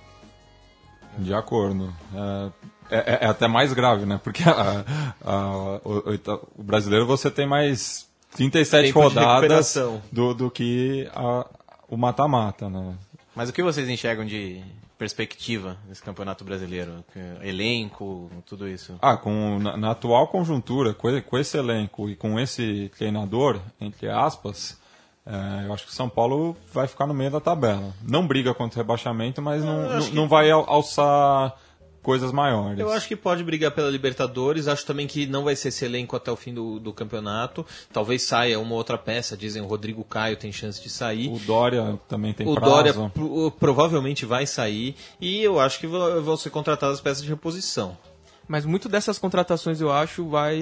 De acordo. É, é, é até mais grave, né? Porque a, a, o, o brasileiro você tem mais trinta e sete Tempo rodadas do, do que a, o mata-mata, né? Mas o que vocês enxergam de perspectiva nesse campeonato brasileiro? Elenco, tudo isso? Ah, com, na, na atual conjuntura, com, com esse elenco e com esse treinador, entre aspas, é, eu acho que o São Paulo vai ficar no meio da tabela. Não briga contra o rebaixamento, mas não, não, que... não vai alçar coisas maiores. Eu acho que pode brigar pela Libertadores. Acho também que não vai ser esse elenco até o fim do, do campeonato. Talvez saia uma outra peça. Dizem o Rodrigo Caio tem chance de sair. O Dória também tem o prazo. O Dória pro, provavelmente vai sair. E eu acho que vão ser contratadas peças de reposição. Mas muito dessas contratações eu acho vai...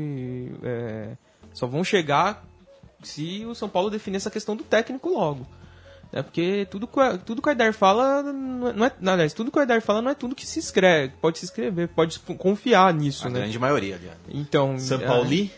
É, só vão chegar se o São Paulo definir essa questão do técnico logo. É porque tudo que, tudo que o Aidar fala não é, não, aliás, tudo que o Aidar fala não é tudo que se escreve, pode se escrever, pode confiar nisso, a né? grande maioria, aliás. Então, São Paulo. É...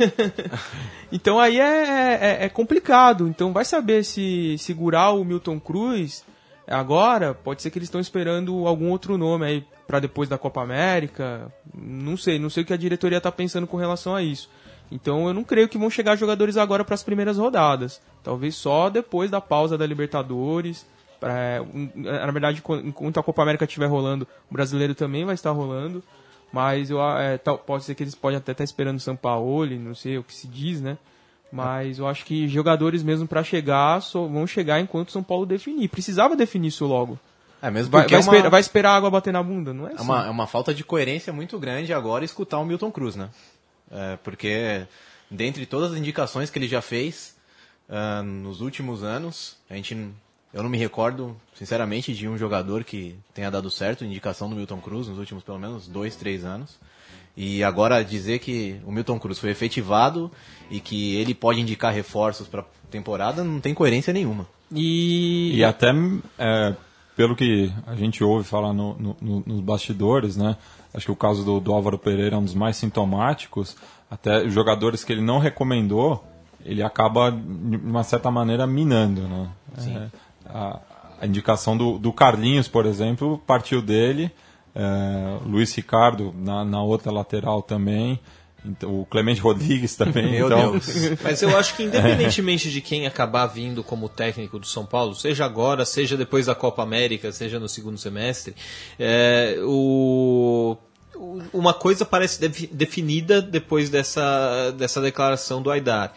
então aí é, é, é complicado. Então vai saber se segurar o Milton Cruz agora, pode ser que eles estão esperando algum outro nome aí para depois da Copa América. Não sei, não sei o que a diretoria está pensando com relação a isso. Então eu não creio que vão chegar jogadores agora para as primeiras rodadas. Talvez só depois da pausa da Libertadores. Pra, na verdade, enquanto a Copa América estiver rolando, o brasileiro também vai estar rolando. Mas eu, é, pode ser que eles podem até estar esperando o Sampaoli, não sei o que se diz, né? Mas eu acho que jogadores mesmo para chegar só vão chegar enquanto o São Paulo definir. Precisava definir isso logo. É mesmo vai, porque vai, é uma... esperar, vai esperar a água bater na bunda, não é assim? É uma, é uma falta de coerência muito grande agora escutar o Milton Cruz, né? É, porque dentre todas as indicações que ele já fez uh, nos últimos anos, a gente, eu não me recordo, sinceramente, de um jogador que tenha dado certo, indicação do Milton Cruz nos últimos pelo menos dois, três anos. E agora dizer que o Milton Cruz foi efetivado e que ele pode indicar reforços para a temporada não tem coerência nenhuma. E, e até é, pelo que a gente ouve falar no, no, nos bastidores, né? Acho que o caso do, do Álvaro Pereira é um dos mais sintomáticos. Até os jogadores que ele não recomendou, ele acaba, de uma certa maneira, minando, né? É, a, a indicação do, do Carlinhos, por exemplo, partiu dele. É, Luiz Ricardo, na, na outra lateral também. Então, o Clemente Rodrigues também. Meu então... Deus. Mas eu acho que independentemente de quem acabar vindo como técnico do São Paulo, seja agora, seja depois da Copa América, seja no segundo semestre, é, o... uma coisa parece definida depois dessa, dessa declaração do Aidar,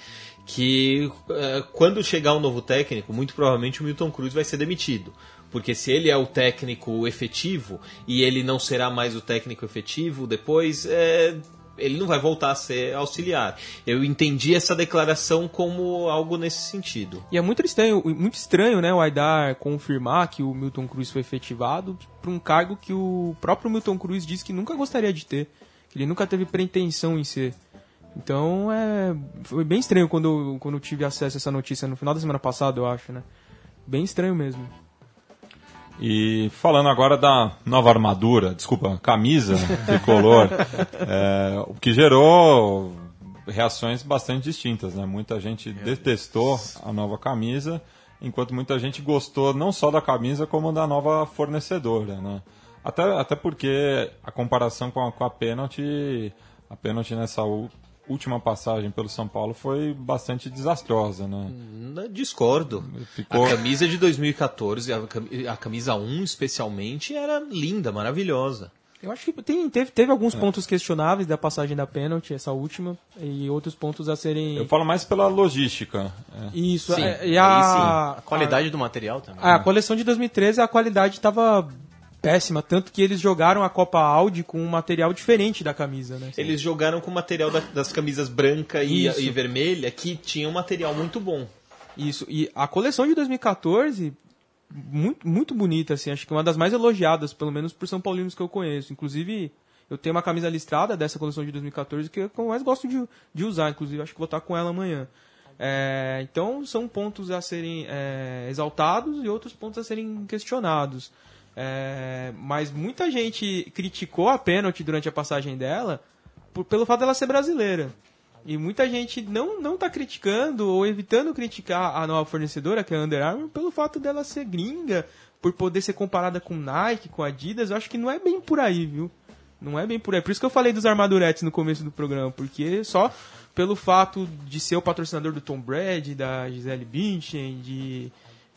que uh, quando chegar um novo técnico, muito provavelmente o Milton Cruz vai ser demitido. Porque se ele é o técnico efetivo e ele não será mais o técnico efetivo, depois é, ele não vai voltar a ser auxiliar. Eu entendi essa declaração como algo nesse sentido. E é muito estranho, muito estranho, né, o Aidar confirmar que o Milton Cruz foi efetivado para um cargo que o próprio Milton Cruz disse que nunca gostaria de ter, que ele nunca teve pretensão em ser. Então, é, foi bem estranho quando, quando eu tive acesso a essa notícia no final da semana passada, eu acho, né? Bem estranho mesmo. E falando agora da nova armadura, desculpa, camisa tricolor, é, o que gerou reações bastante distintas, né? Muita gente detestou a nova camisa, enquanto muita gente gostou não só da camisa, como da nova fornecedora, né? Até, até porque a comparação com a, com a pênalti, a pênalti nessa última passagem pelo São Paulo foi bastante desastrosa, né? Discordo. Ficou... A camisa de dois mil e catorze, a camisa um especialmente, era linda, maravilhosa. Eu acho que tem, teve, teve alguns é. pontos questionáveis da passagem da pênalti, essa última, e outros pontos a serem... Eu falo mais pela logística. É. Isso. Sim, é, e a, a qualidade a, do material também. A, a coleção de dois mil e treze, a qualidade estava... péssima, tanto que eles jogaram a Copa Audi com um material diferente da camisa, né? Eles jogaram com o material da, das camisas branca e, e vermelha, que tinha um material muito bom. Isso, e a coleção de dois mil e catorze, muito, muito bonita, assim, acho que uma das mais elogiadas, pelo menos por São Paulinos que eu conheço. Inclusive, eu tenho uma camisa listrada dessa coleção de dois mil e catorze que eu mais gosto de, de usar, inclusive, acho que vou estar com ela amanhã. É, então, são pontos a serem é, exaltados e outros pontos a serem questionados. É, mas muita gente criticou a pênalti durante a passagem dela por, pelo fato dela ser brasileira. E muita gente não não está criticando ou evitando criticar a nova fornecedora, que é a Under Armour, pelo fato dela ser gringa, por poder ser comparada com Nike, com Adidas. Eu acho que não é bem por aí, viu? Não é bem por aí. Por isso que eu falei dos armaduretes no começo do programa, porque só pelo fato de ser o patrocinador do Tom Brady, da Gisele Bündchen, de...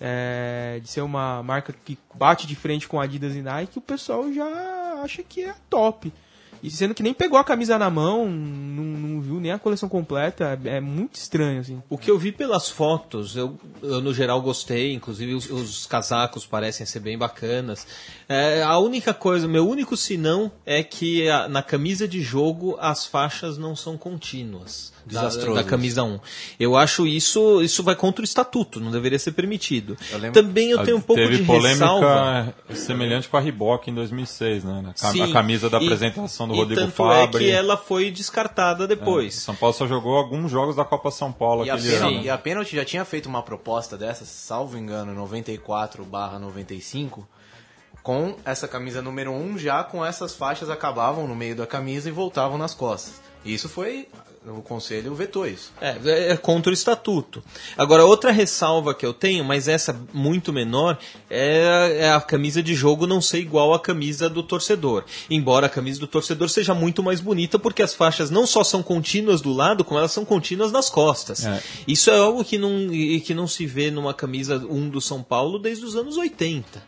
É, de ser uma marca que bate de frente com Adidas e Nike, o pessoal já acha que é top. E sendo que nem pegou a camisa na mão, não, não viu nem a coleção completa, é, é muito estranho, assim. O que eu vi pelas fotos, eu, eu no geral gostei, inclusive os, os casacos parecem ser bem bacanas. É, a única coisa, meu único senão é que a, na camisa de jogo as faixas não são contínuas. Da, da camisa um. Eu acho isso, isso vai contra o estatuto, não deveria ser permitido. Eu lembro, Também eu tenho um pouco teve de polêmica ressalva. Semelhante com a Reebok em dois mil e seis, né? A camisa da e, apresentação do e Rodrigo tanto Fabre. É que ela foi descartada depois. É, São Paulo só jogou alguns jogos da Copa São Paulo e aquele a ano. E a Pênalti já tinha feito uma proposta dessa, salvo engano, noventa e quatro barra noventa e cinco, com essa camisa número um, já com essas faixas acabavam no meio da camisa e voltavam nas costas. E isso foi... O Conselho vetou isso. É, é contra o estatuto. Agora, outra ressalva que eu tenho, mas essa muito menor, é, é a camisa de jogo não ser igual à camisa do torcedor. Embora a camisa do torcedor seja muito mais bonita, porque as faixas não só são contínuas do lado, como elas são contínuas nas costas. É. Isso é algo que não, que não se vê numa camisa um do São Paulo desde os anos oitenta.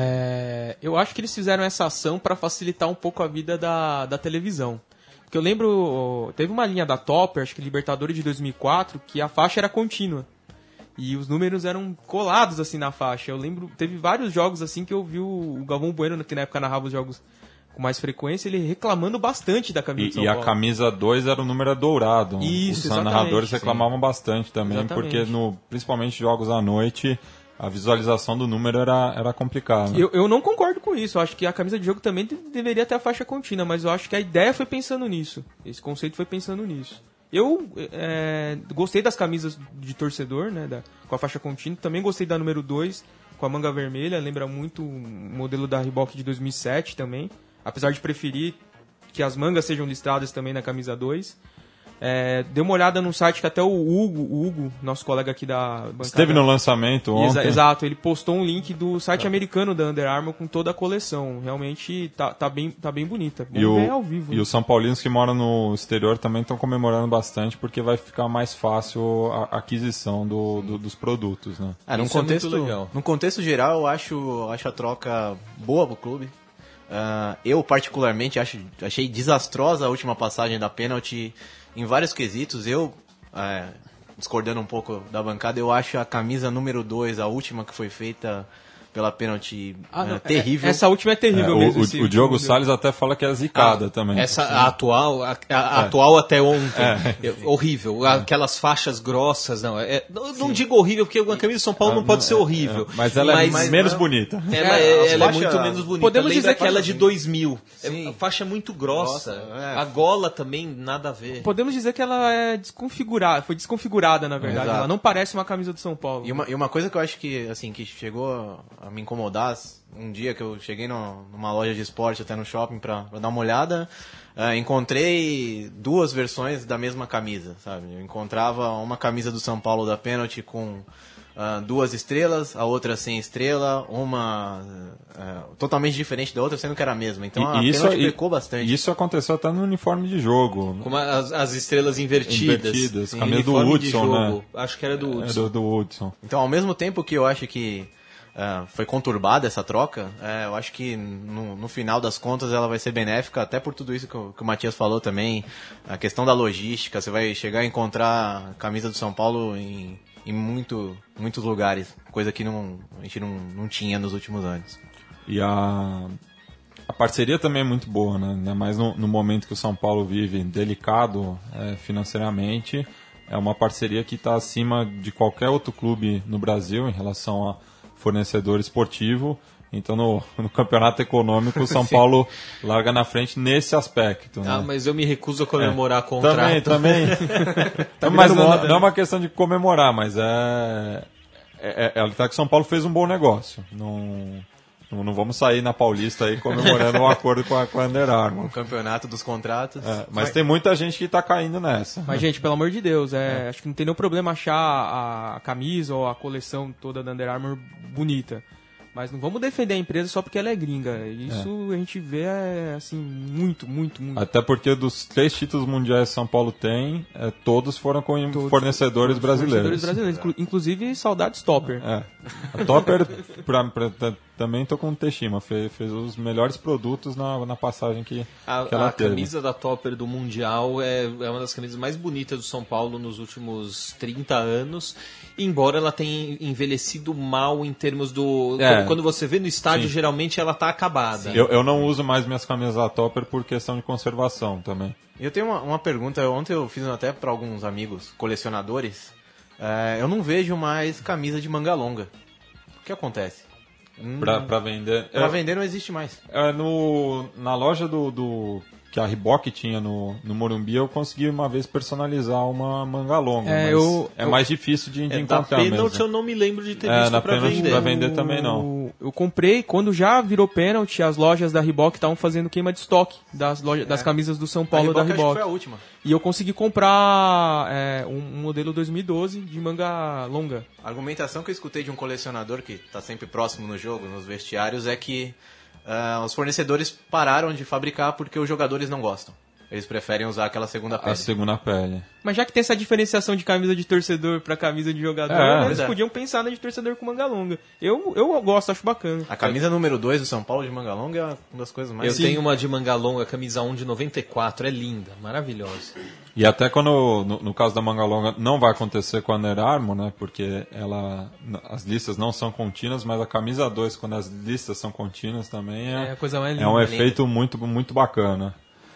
É, eu acho que eles fizeram essa ação para facilitar um pouco a vida da, da televisão. Porque eu lembro, teve uma linha da Topper, acho que Libertadores de dois mil e quatro, que a faixa era contínua. E os números eram colados assim na faixa. Eu lembro, teve vários jogos assim que eu vi o Galvão Bueno, que na época narrava os jogos com mais frequência, ele reclamando bastante da camisa e, de São e Paulo. E a camisa dois era o número dourado. Isso, os narradores reclamavam sim. bastante também, Exatamente. porque no, principalmente jogos à noite... A visualização do número era, era complicada. Eu, eu não concordo com isso. Eu acho que a camisa de jogo também de, deveria ter a faixa contínua, mas eu acho que a ideia foi pensando nisso. Esse conceito foi pensando nisso. Eu é, gostei das camisas de torcedor, né, da, com a faixa contínua. Também gostei da número dois, com a manga vermelha. Lembra muito o modelo da Reebok de dois mil e sete também. Apesar de preferir que as mangas sejam listradas também na camisa dois. É, dê uma olhada no site que até o Hugo, o Hugo, nosso colega aqui da bancada... Esteve no lançamento ontem. Exa- exato, ele postou um link do site é. americano da Under Armour com toda a coleção. Realmente tá, tá, bem, tá bem bonita. E, o, ao vivo, e né? os São Paulinos que moram no exterior também estão comemorando bastante, porque vai ficar mais fácil a aquisição do, do, dos produtos, né? É, num, contexto, é legal. num contexto geral, eu acho, acho a troca boa pro clube. Uh, eu, particularmente, acho, achei desastrosa a última passagem da pênalti em vários quesitos. Eu, é, discordando um pouco da bancada, eu acho a camisa número dois, a última que foi feita pela pênalti, Ah, é, não, terrível. Essa última é terrível É, mesmo. o, esse o, o Diogo último Salles até fala que é zicada Ah, também. Essa a atual, a, a atual até ontem, é horrível. Aquelas faixas grossas, não. É, não, não digo horrível, porque uma camisa de São Paulo Ah, não pode não, ser é, horrível. é, mas ela é Mas- menos não- bonita. Ela, É, é, as ela é faixas- muito menos bonita. Podemos Lembra dizer que aquela ela- de dois mil. É, Sim. a faixa é muito grossa. Grossa, é. A gola também, nada a ver. Podemos dizer que ela é desconfigurada, foi desconfigurada, na verdade. Exato. Ela não parece uma camisa do São Paulo. E uma, e uma coisa que eu acho que, assim, que chegou a me incomodar, um dia que eu cheguei no- numa loja de esporte, até no shopping, pra, pra dar uma olhada, eh, encontrei duas versões da mesma camisa, sabe? Eu encontrava uma camisa do São Paulo da pênalti com ah, duas estrelas, a outra sem estrela, uma eh, totalmente diferente da outra, sendo que era a mesma. Então a E- e isso, pênalti e- pecou bastante. e isso aconteceu até no uniforme de jogo. Como as, as estrelas invertidas. Invertidas, Sim, camisa do uniforme de Hudson, jogo. né? Acho que era do É, Hudson. do, do Hudson. Então, ao mesmo tempo que eu acho que ah, foi conturbada essa troca, eh, eu acho que no, no final das contas ela vai ser benéfica, até por tudo isso que o, que o Matias falou também, a questão da logística, você vai chegar a encontrar a camisa do São Paulo em, em muito, muitos lugares, coisa que não, a gente não, não tinha nos últimos anos. E a, a parceria também é muito boa, né? Ainda mais no, no momento que o São Paulo vive delicado é, financeiramente. É uma parceria que está acima de qualquer outro clube no Brasil em relação a fornecedor esportivo. Então, no, no campeonato econômico, o São Paulo larga na frente nesse aspecto. Ah, né? mas eu me recuso a comemorar contrato. Também, também. Tá mas virando não, moda, não é uma questão de comemorar, mas é. É, é, é tá que São Paulo fez um bom negócio. Não, não, não vamos sair na Paulista aí comemorando um acordo com a, com a Under Armour. O campeonato dos contratos. É, mas tem muita gente que tá caindo nessa. Mas, gente, pelo amor de Deus, é, acho que não tem nenhum problema achar a, a camisa ou a coleção toda da Under Armour bonita. Mas não vamos defender a empresa só porque ela é gringa. Isso a gente vê, é, assim, muito, muito, muito. Até porque dos três títulos mundiais que São Paulo tem, é, todos foram com Todos- fornecedores brasileiros. Fornecedores brasileiros, inclu- inclusive saudades Topper. É. A Topper, pra, pra, pra- também tô com o Teshima, fez, fez os melhores produtos na, na passagem que, A, que ela a teve. camisa da Topper do Mundial é, é uma das camisas mais bonitas do São Paulo nos últimos trinta anos, embora ela tenha envelhecido mal em termos do... É. Quando, quando você vê no estádio, Sim. geralmente ela tá acabada. Eu, eu não uso mais minhas camisas da Topper por questão de conservação também. Eu tenho uma, uma pergunta, ontem eu fiz até para alguns amigos colecionadores. É, eu não vejo mais camisa de manga longa. O que acontece? Hum, Pra, pra vender. pra É, vender não existe mais. é, no, na loja do, do que a Reebok tinha no, no Morumbi, eu consegui uma vez personalizar uma manga longa. É, mas eu- é eu- mais difícil de, de É, da encontrar pênalti mesmo. eu não me lembro de ter É, visto na pra pênalti vender. pra vender também não. Eu comprei, quando já virou pênalti, as lojas da Reebok estavam fazendo queima de estoque das, lojas, das camisas do São Paulo a da Reebok acho que Reebok. foi a última. E eu consegui comprar é, um, um modelo dois mil e doze de manga longa. A argumentação que eu escutei de um colecionador que está sempre próximo no jogo, nos vestiários, é que ah, os fornecedores pararam de fabricar porque os jogadores não gostam. Eles preferem usar aquela segunda pele. A segunda pele. Mas já que tem essa diferenciação de camisa de torcedor pra camisa de jogador, É, eles é. podiam pensar na de torcedor com manga longa. Eu, eu gosto, acho bacana. A camisa número dois do São Paulo de manga longa é uma das coisas mais... Eu tenho uma de manga longa, camisa um de noventa e quatro, é linda, maravilhosa. E até quando, no, no caso da manga longa, não vai acontecer com a Under Armour, né? Porque ela, as listas não são contínuas, mas a camisa dois, quando as listas são contínuas também, É é, a coisa mais é linda. um efeito muito, muito bacana.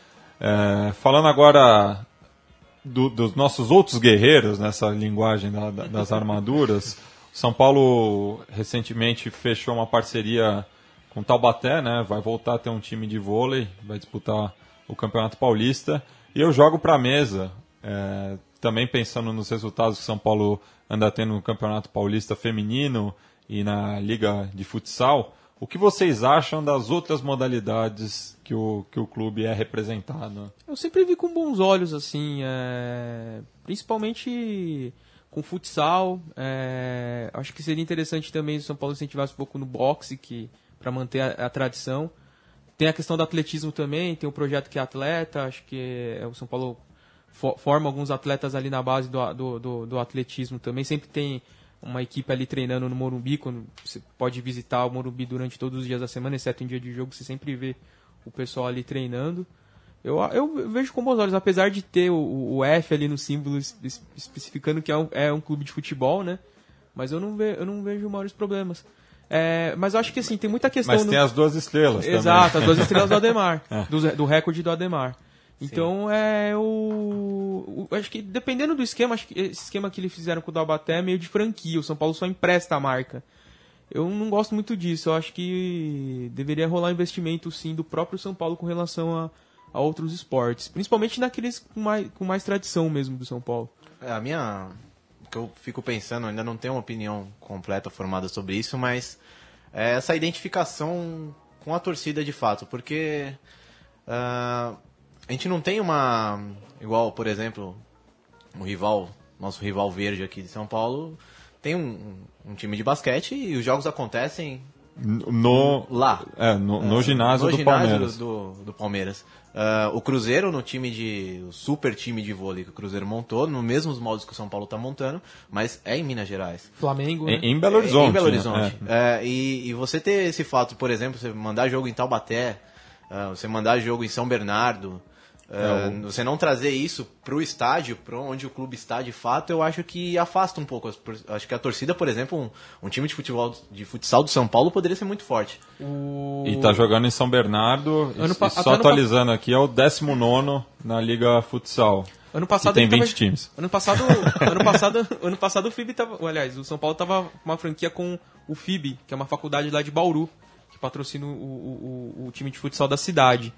É, falando agora do- dos nossos outros guerreiros nessa linguagem da- da- das armaduras, o São Paulo recentemente fechou uma parceria com o Taubaté, né? Vai voltar a ter um time de vôlei, vai disputar o Campeonato Paulista. E eu jogo para a mesa, é, também pensando nos resultados que o São Paulo anda tendo no Campeonato Paulista Feminino e na Liga de Futsal. O que vocês acham das outras modalidades que o, que o clube é representado? Eu sempre vi com bons olhos, assim, é, principalmente com futsal. É, acho que seria interessante também se o São Paulo incentivasse um pouco no boxe, que para manter a, a tradição. Tem a questão do atletismo também, tem o projeto que é atleta, acho que é, o São Paulo fo- forma alguns atletas ali na base do, do, do, do atletismo também. Sempre tem uma equipe ali treinando no Morumbi, quando você pode visitar o Morumbi durante todos os dias da semana, exceto em dia de jogo, você sempre vê o pessoal ali treinando. Eu, eu vejo com bons olhos, apesar de ter o, o F ali no símbolo es- especificando que é um, é um clube de futebol, né? Mas eu não, ve, eu não vejo maiores problemas. É, mas eu acho que assim, tem muita questão... Mas no... tem as duas estrelas Exato, também. as duas estrelas do Ademar, do, do recorde do Ademar. Então, é o, o... Acho que dependendo do esquema, acho que esse esquema que eles fizeram com o Taubaté é meio de franquia. O São Paulo só empresta a marca. Eu não gosto muito disso. Eu acho que deveria rolar investimento, sim, do próprio São Paulo com relação a, a outros esportes. Principalmente naqueles com mais, com mais tradição mesmo do São Paulo. É, a minha... O que eu fico pensando, ainda não tenho uma opinião completa formada sobre isso, mas é essa identificação com a torcida de fato. Porque... Uh, a gente não tem uma... Igual, por exemplo, o rival, nosso rival verde aqui de São Paulo, tem um, um time de basquete e os jogos acontecem No, lá. É, no, no ginásio no do ginásio Palmeiras. do, do Palmeiras. Uh, o Cruzeiro, no time de... O super time de vôlei que o Cruzeiro montou, no mesmos moldes que o São Paulo está montando, mas é em Minas Gerais. Flamengo, né? Em, em Belo Horizonte. É, em Belo né? Horizonte. É. É, e, e você ter esse fato, por exemplo, você mandar jogo em Taubaté, uh, você mandar jogo em São Bernardo, uh, É, o- você não trazer isso pro estádio, para onde o clube está de fato, eu acho que afasta um pouco. as- Acho que a torcida, por exemplo, um, um time de futebol de futsal do São Paulo poderia ser muito forte. O... E tá jogando em São Bernardo. Ano e, pa- e só até ano atualizando aqui, é o décimo nono na Liga Futsal. Ano passado que tem ele tava- vinte times. Ano passado, ano passado, ano passado o F I B tava, aliás, o São Paulo tava com uma franquia com o F I B, que é uma faculdade lá de Bauru, que patrocina o, o, o, o time de futsal da cidade.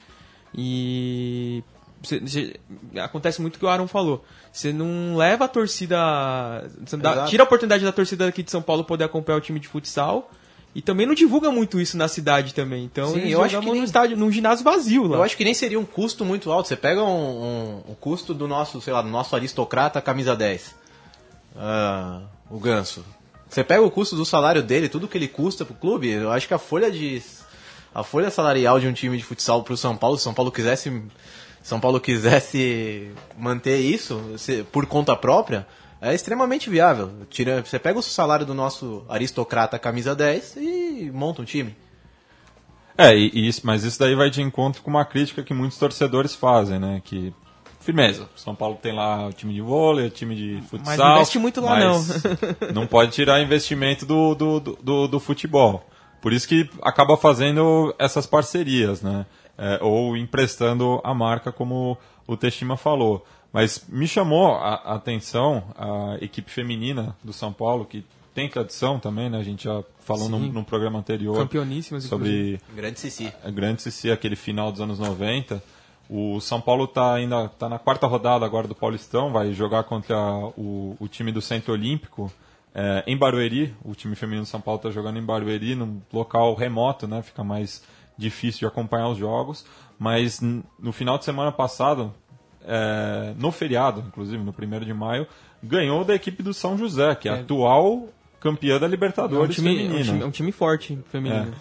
E cê- cê- acontece muito o que o Aaron falou. Você não leva a torcida, você dá- Exato. tira a oportunidade da torcida aqui de São Paulo poder acompanhar o time de futsal. E também não divulga muito isso na cidade também. Então Sim, eles eu acho jogam que nem- num estádio, num ginásio vazio lá. Eu acho que nem seria um custo muito alto. Você pega um, um, um custo do nosso, sei lá, do nosso aristocrata camisa dez. Ah, o Ganso. Você pega o custo do salário dele, tudo que ele custa pro clube, eu acho que a folha de a folha salarial de um time de futsal pro São Paulo, se São Paulo quisesse São Paulo quisesse manter isso se- por conta própria, é extremamente viável. Tira, você pega o salário do nosso aristocrata camisa dez e monta um time. É, e, e isso, mas isso daí vai de encontro com uma crítica que muitos torcedores fazem, né? Que, firmeza, São Paulo tem lá o time de vôlei, o time de futsal. Mas não investe muito lá, mas não pode tirar investimento do, do, do, do, do futebol. Por isso que acaba fazendo essas parcerias, né? É, ou emprestando a marca, como o Teshima falou. Mas me chamou a, a atenção a equipe feminina do São Paulo, que tem tradição também, né? A gente já falou num, Sim. num programa anterior Campeoníssimas, sobre Grande Cici. a grande C C, aquele final dos anos noventa. O São Paulo está ainda tá na quarta rodada agora do Paulistão, vai jogar contra o, o time do Centro Olímpico é, em Barueri. O time feminino do São Paulo está jogando em Barueri, num local remoto, né? Fica mais difícil de acompanhar os jogos. Mas n- no final de semana passado, é, no feriado, inclusive, no primeiro de maio, ganhou da equipe do São José, que é a É. atual campeã da É um Libertadores time, é um feminina. time, é um time forte feminino.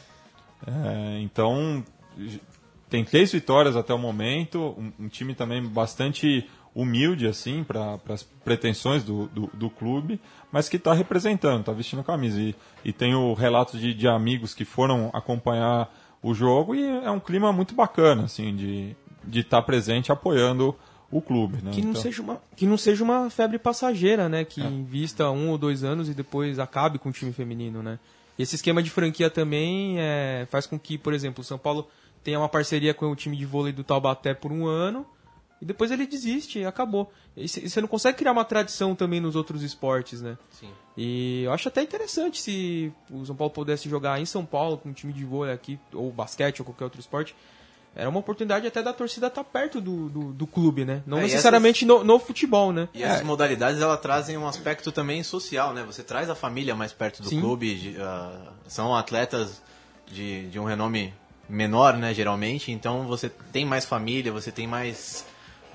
É, então, j- tem três vitórias até o momento, um, um time também bastante humilde assim para as pretensões do, do, do clube, mas que está representando, está vestindo a camisa. E, e tem o relato de, de amigos que foram acompanhar o jogo e é um clima muito bacana assim, de de estar presente apoiando o clube. Né? Que não, Então- seja uma, que não seja uma febre passageira, né? Que invista um ou dois anos e depois acabe com o time feminino, né? E esse esquema de franquia também é, faz com que, por exemplo, o São Paulo tenha uma parceria com o time de vôlei do Taubaté por um ano e depois ele desiste e acabou. E c- você não consegue criar uma tradição também nos outros esportes, né? Sim. E eu acho até interessante se o São Paulo pudesse jogar em São Paulo com um time de vôlei aqui, ou basquete, ou qualquer outro esporte. Era uma oportunidade até da torcida estar perto do, do, do clube, né? Não É, e necessariamente no, no futebol, né? E essas modalidades, elas trazem um aspecto também social, né? Você traz a família mais perto do Sim. clube, de, ah, são atletas de, de um renome menor, né, geralmente, então você tem mais família, você tem mais,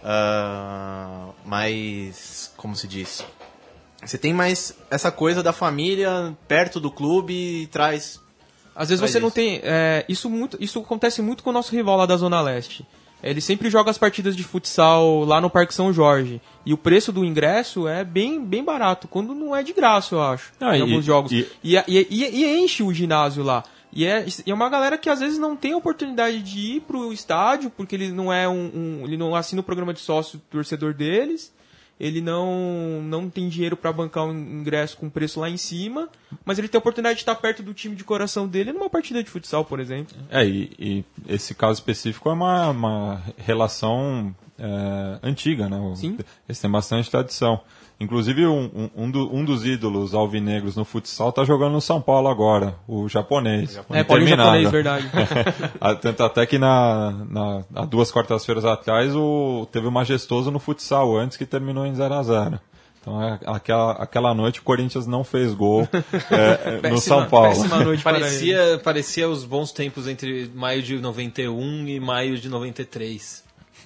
ah, mais, como se diz? Você tem mais essa coisa da família perto do clube e traz... Às vezes Faz você não isso. tem. é, isso, muito, isso acontece muito com o nosso rival lá da Zona Leste. Ele sempre joga as partidas de futsal lá no Parque São Jorge. E o preço do ingresso é bem, bem barato, quando não é de graça, eu acho. Ah, em e- alguns jogos. e- E, e, e- e enche o ginásio lá. E é, e é uma galera que às vezes não tem a oportunidade de ir pro estádio, porque ele não é um, um ele não assina o programa de sócio torcedor deles, ele não, não tem dinheiro para bancar um ingresso com preço lá em cima, mas ele tem a oportunidade de estar perto do time de coração dele numa partida de futsal, por exemplo. É, e, e esse caso específico é uma, uma relação é, antiga, né? Sim. Eles têm bastante tradição. Inclusive, um, um, do, um dos ídolos alvinegros no futsal está jogando no São Paulo agora, o japonês. O é, Paulinho japonês, verdade. Tanto até que na, na, há duas quartas-feiras atrás o, teve o majestoso no futsal antes que terminou em zero a zero. Então, é, aquela, aquela noite o Corinthians não fez gol é, péssima, no São Paulo. Péssima noite parecia, parecia os bons tempos entre maio de noventa e um e maio de noventa e três.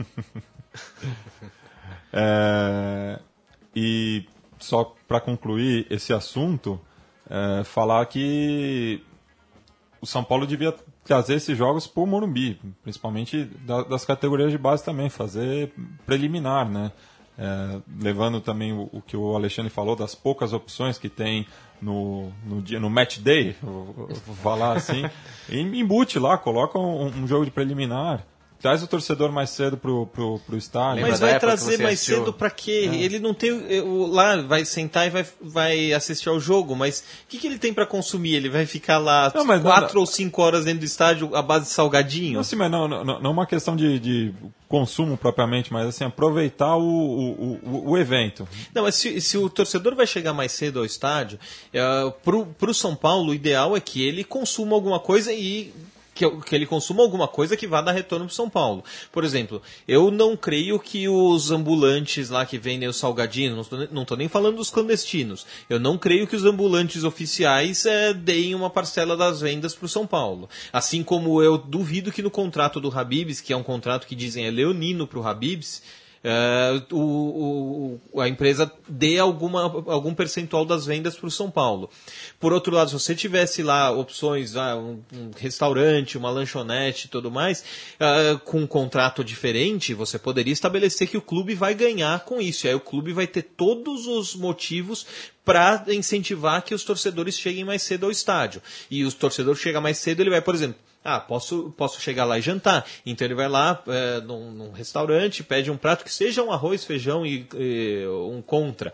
é... E só para concluir esse assunto, é, falar que o São Paulo devia trazer esses jogos para o Morumbi, principalmente da, das categorias de base também, fazer preliminar, né? É, levando também o, o que o Alexandre falou, das poucas opções que tem no, no, dia, no match day, vou, vou falar assim, e embute lá, coloca um, um jogo de preliminar. Traz o torcedor mais cedo pro, pro, pro estádio. Mas vai trazer mais cedo pra quê? É. Ele não tem... Lá vai sentar e vai, vai assistir ao jogo, mas o que, que ele tem pra consumir? Ele vai ficar lá não, quatro não, ou cinco horas dentro do estádio à base de salgadinho? Não, sim, mas não, não, não é uma questão de, de consumo propriamente, mas assim, aproveitar o, o, o, o evento. Não, mas se, se o torcedor vai chegar mais cedo ao estádio, é, pro, pro São Paulo, o ideal é que ele consuma alguma coisa e... Que, que ele consuma alguma coisa que vá dar retorno para São Paulo. Por exemplo, eu não creio que os ambulantes lá que vendem os salgadinhos, não estou nem falando dos clandestinos, eu não creio que os ambulantes oficiais é, deem uma parcela das vendas para o São Paulo. Assim como eu duvido que no contrato do Habib's, que é um contrato que dizem é leonino para o Habib's, Uh, o, o, a empresa dê alguma, algum percentual das vendas para o São Paulo. Por outro lado, se você tivesse lá opções, ah, um, um restaurante, uma lanchonete e tudo mais, uh, com um contrato diferente, você poderia estabelecer que o clube vai ganhar com isso. E aí o clube vai ter todos os motivos para incentivar que os torcedores cheguem mais cedo ao estádio. E o torcedor chega mais cedo, ele vai, por exemplo, Ah, posso, posso chegar lá e jantar. Então ele vai lá é, num, num restaurante, pede um prato que seja um arroz, feijão e, e um contra.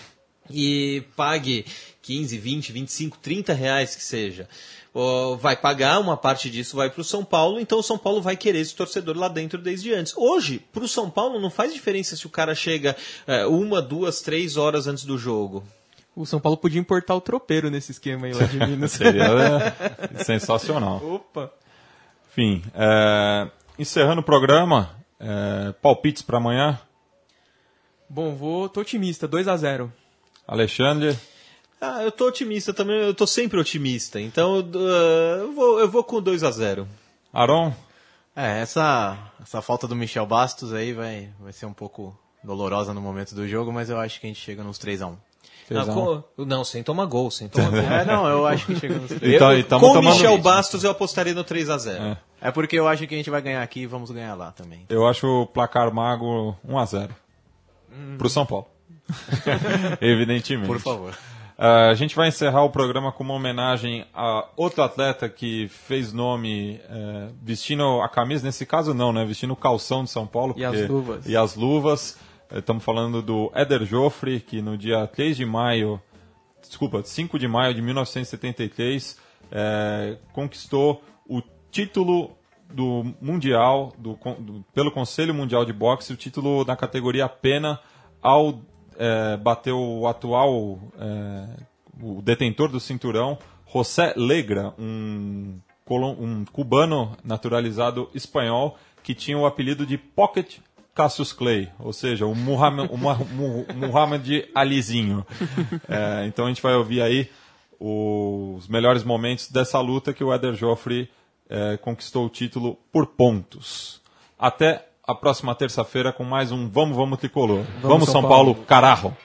E pague quinze, vinte, vinte e cinco, trinta reais que seja. Ou vai pagar, uma parte disso vai para o São Paulo, então o São Paulo vai querer esse torcedor lá dentro desde antes. Hoje, para o São Paulo não faz diferença se o cara chega é, uma, duas, três horas antes do jogo. O São Paulo podia importar o tropeiro nesse esquema aí lá de Minas. Seria é, sensacional. Opa! Enfim, é, encerrando o programa, é, palpites para amanhã? Bom, vou, tô otimista, dois a zero. Alexandre? Ah, eu tô otimista também, eu tô sempre otimista, então uh, eu, vou, eu vou com dois a zero. Aron? É, essa, essa falta do Michel Bastos aí vai, vai ser um pouco dolorosa no momento do jogo, mas eu acho que a gente chega nos três a um. Ah, com, não, sem tomar gol, sem tomar gol. É, não, eu acho que chega nos três. Então, eu, com o Michel Bastos eu apostaria no três a zero. É. é porque eu acho que a gente vai ganhar aqui e vamos ganhar lá também. Eu acho o placar mago um a zero. Hum. Pro São Paulo. Evidentemente. Por favor. Uh, a gente vai encerrar o programa com uma homenagem a outro atleta que fez nome uh, vestindo a camisa, nesse caso não, né? Vestindo o calção de São Paulo. E porque, as luvas. E as luvas. Estamos falando do Éder Joffre, que no dia três de maio, desculpa, cinco de maio de mil novecentos e setenta e três, é, conquistou o título do Mundial, do, do, pelo Conselho Mundial de Boxe, o título na categoria pena, ao é, bater o atual é, o detentor do cinturão, José Legra, um, um cubano naturalizado espanhol, que tinha o apelido de Pocket Cassius Clay, ou seja, o Muhammad, o Muhammad Alizinho. É, então a gente vai ouvir aí os melhores momentos dessa luta que o Éder Joffre é, conquistou o título por pontos. Até a próxima terça-feira com mais um Vamos, Vamos Tricolor. Vamos, Vamos São, São Paulo, Paulo, carajo!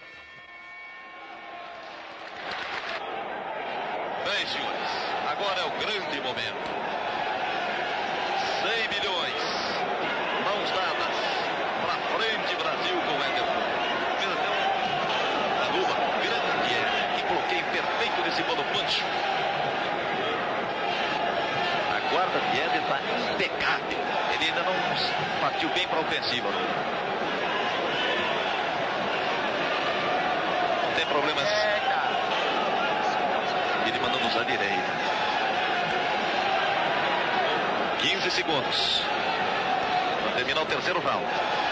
Bem, senhores, agora é o grande momento. cem milhões, mãos dadas. Pra frente, Brasil, com o Éder. A luva grande é. Que bloqueio perfeito nesse bolo punch. guarda de Éder está impecável. Ele ainda não partiu bem para a ofensiva. Não tem problemas. Ele mandando usar direita. quinze segundos. Para terminar o terceiro round.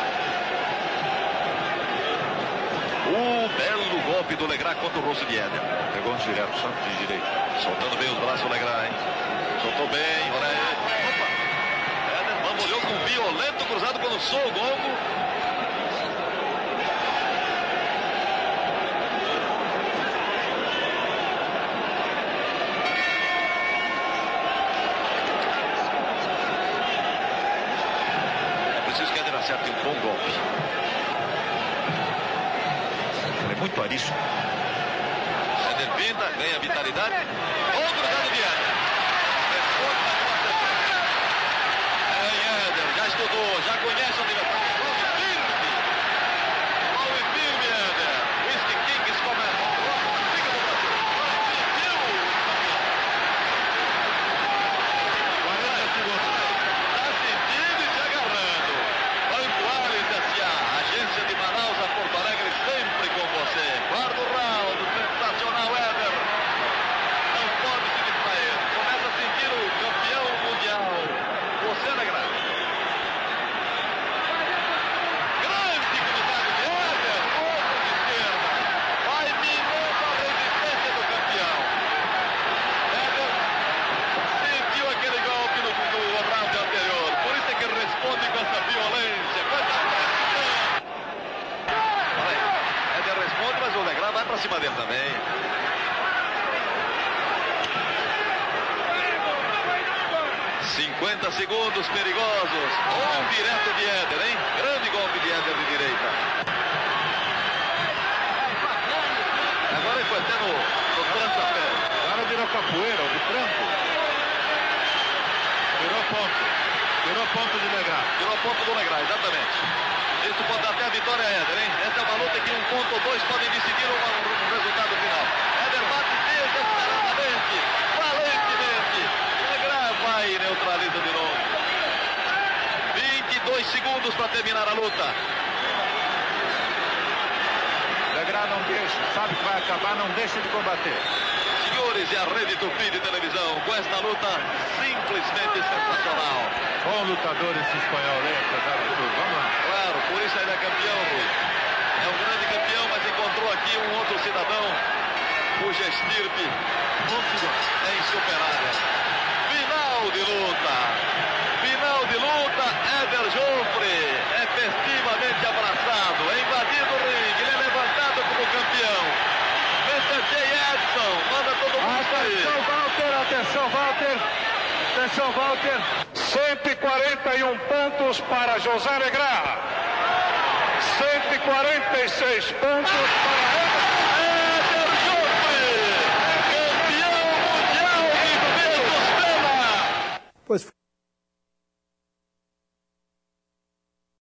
O belo golpe do Legrand contra o rosto de Éder. Pegou um direto, só de direita. Soltando bem os braços o Legrand, hein? Soltou bem, olha aí. Opa! Éder bamboleou com um violento cruzado pelo Sou Gongo. É preciso que Éder acerte um bom golpe. Ele é muito arisco. Éder pinta, ganha vitalidade. Bom cruzado de Éder. É Éder, já estudou, já conhece o adversário. Firme. Firme, Éder. Whisky Kings começa. Fica no Brasil. quarenta segundos. Está sentindo e se agarrando. Banco Ares S A, agência de Manaus a Porto Alegre, sempre com você. Quarto round, sensacional, Éder. Não pode se distrair. Começa a sentir o campeão mundial. Você, Legrand. Grande cruzado de Éder. Outro de esquerda. Vai minando a resistência do campeão. Éder sentiu aquele golpe no, no round anterior. Por isso é que responde com essa violência, com essa pressão. Olha aí. Éder responde, mas o Legrand vai pra cima dele também. cinquenta segundos perigosos. Bom direto de Éder, hein? Grande golpe de Éder de direita. Agora ele foi até no, no trança-pé. Agora virou capoeira, de tranco. Virou ponto. Virou ponto de Legrand. Virou ponto do Legrand, exatamente. Isso pode dar até a vitória a Éder, hein? Essa é uma luta que um ponto ou dois podem decidir um, um resultado final. Éder bate desesperadamente, valentemente. Legrand vai e neutraliza de novo. vinte e dois segundos para terminar a luta. Legrand não deixa, sabe que vai acabar, não deixa de combater. Senhores, e a Rede Tupi de televisão com esta luta simplesmente sensacional. Bom lutador esse espanhol, hein? Apesar de tudo. Vamos lá. Claro, por isso ele é campeão, Rui. É um grande campeão, mas encontrou aqui um outro cidadão cuja estirpe é insuperável. Final de luta. Final de luta, Éder Joffre é festivamente abraçado, é invadido o ringue, ele é levantado como campeão. mister J. Edson, manda todo mundo sair. Atenção, Walter, atenção, Walter. Atenção, Walter. cento e quarenta e um pontos para José Legrand. cento e quarenta e seis pontos para Éder Joffre, campeão mundial de peso pena. Pois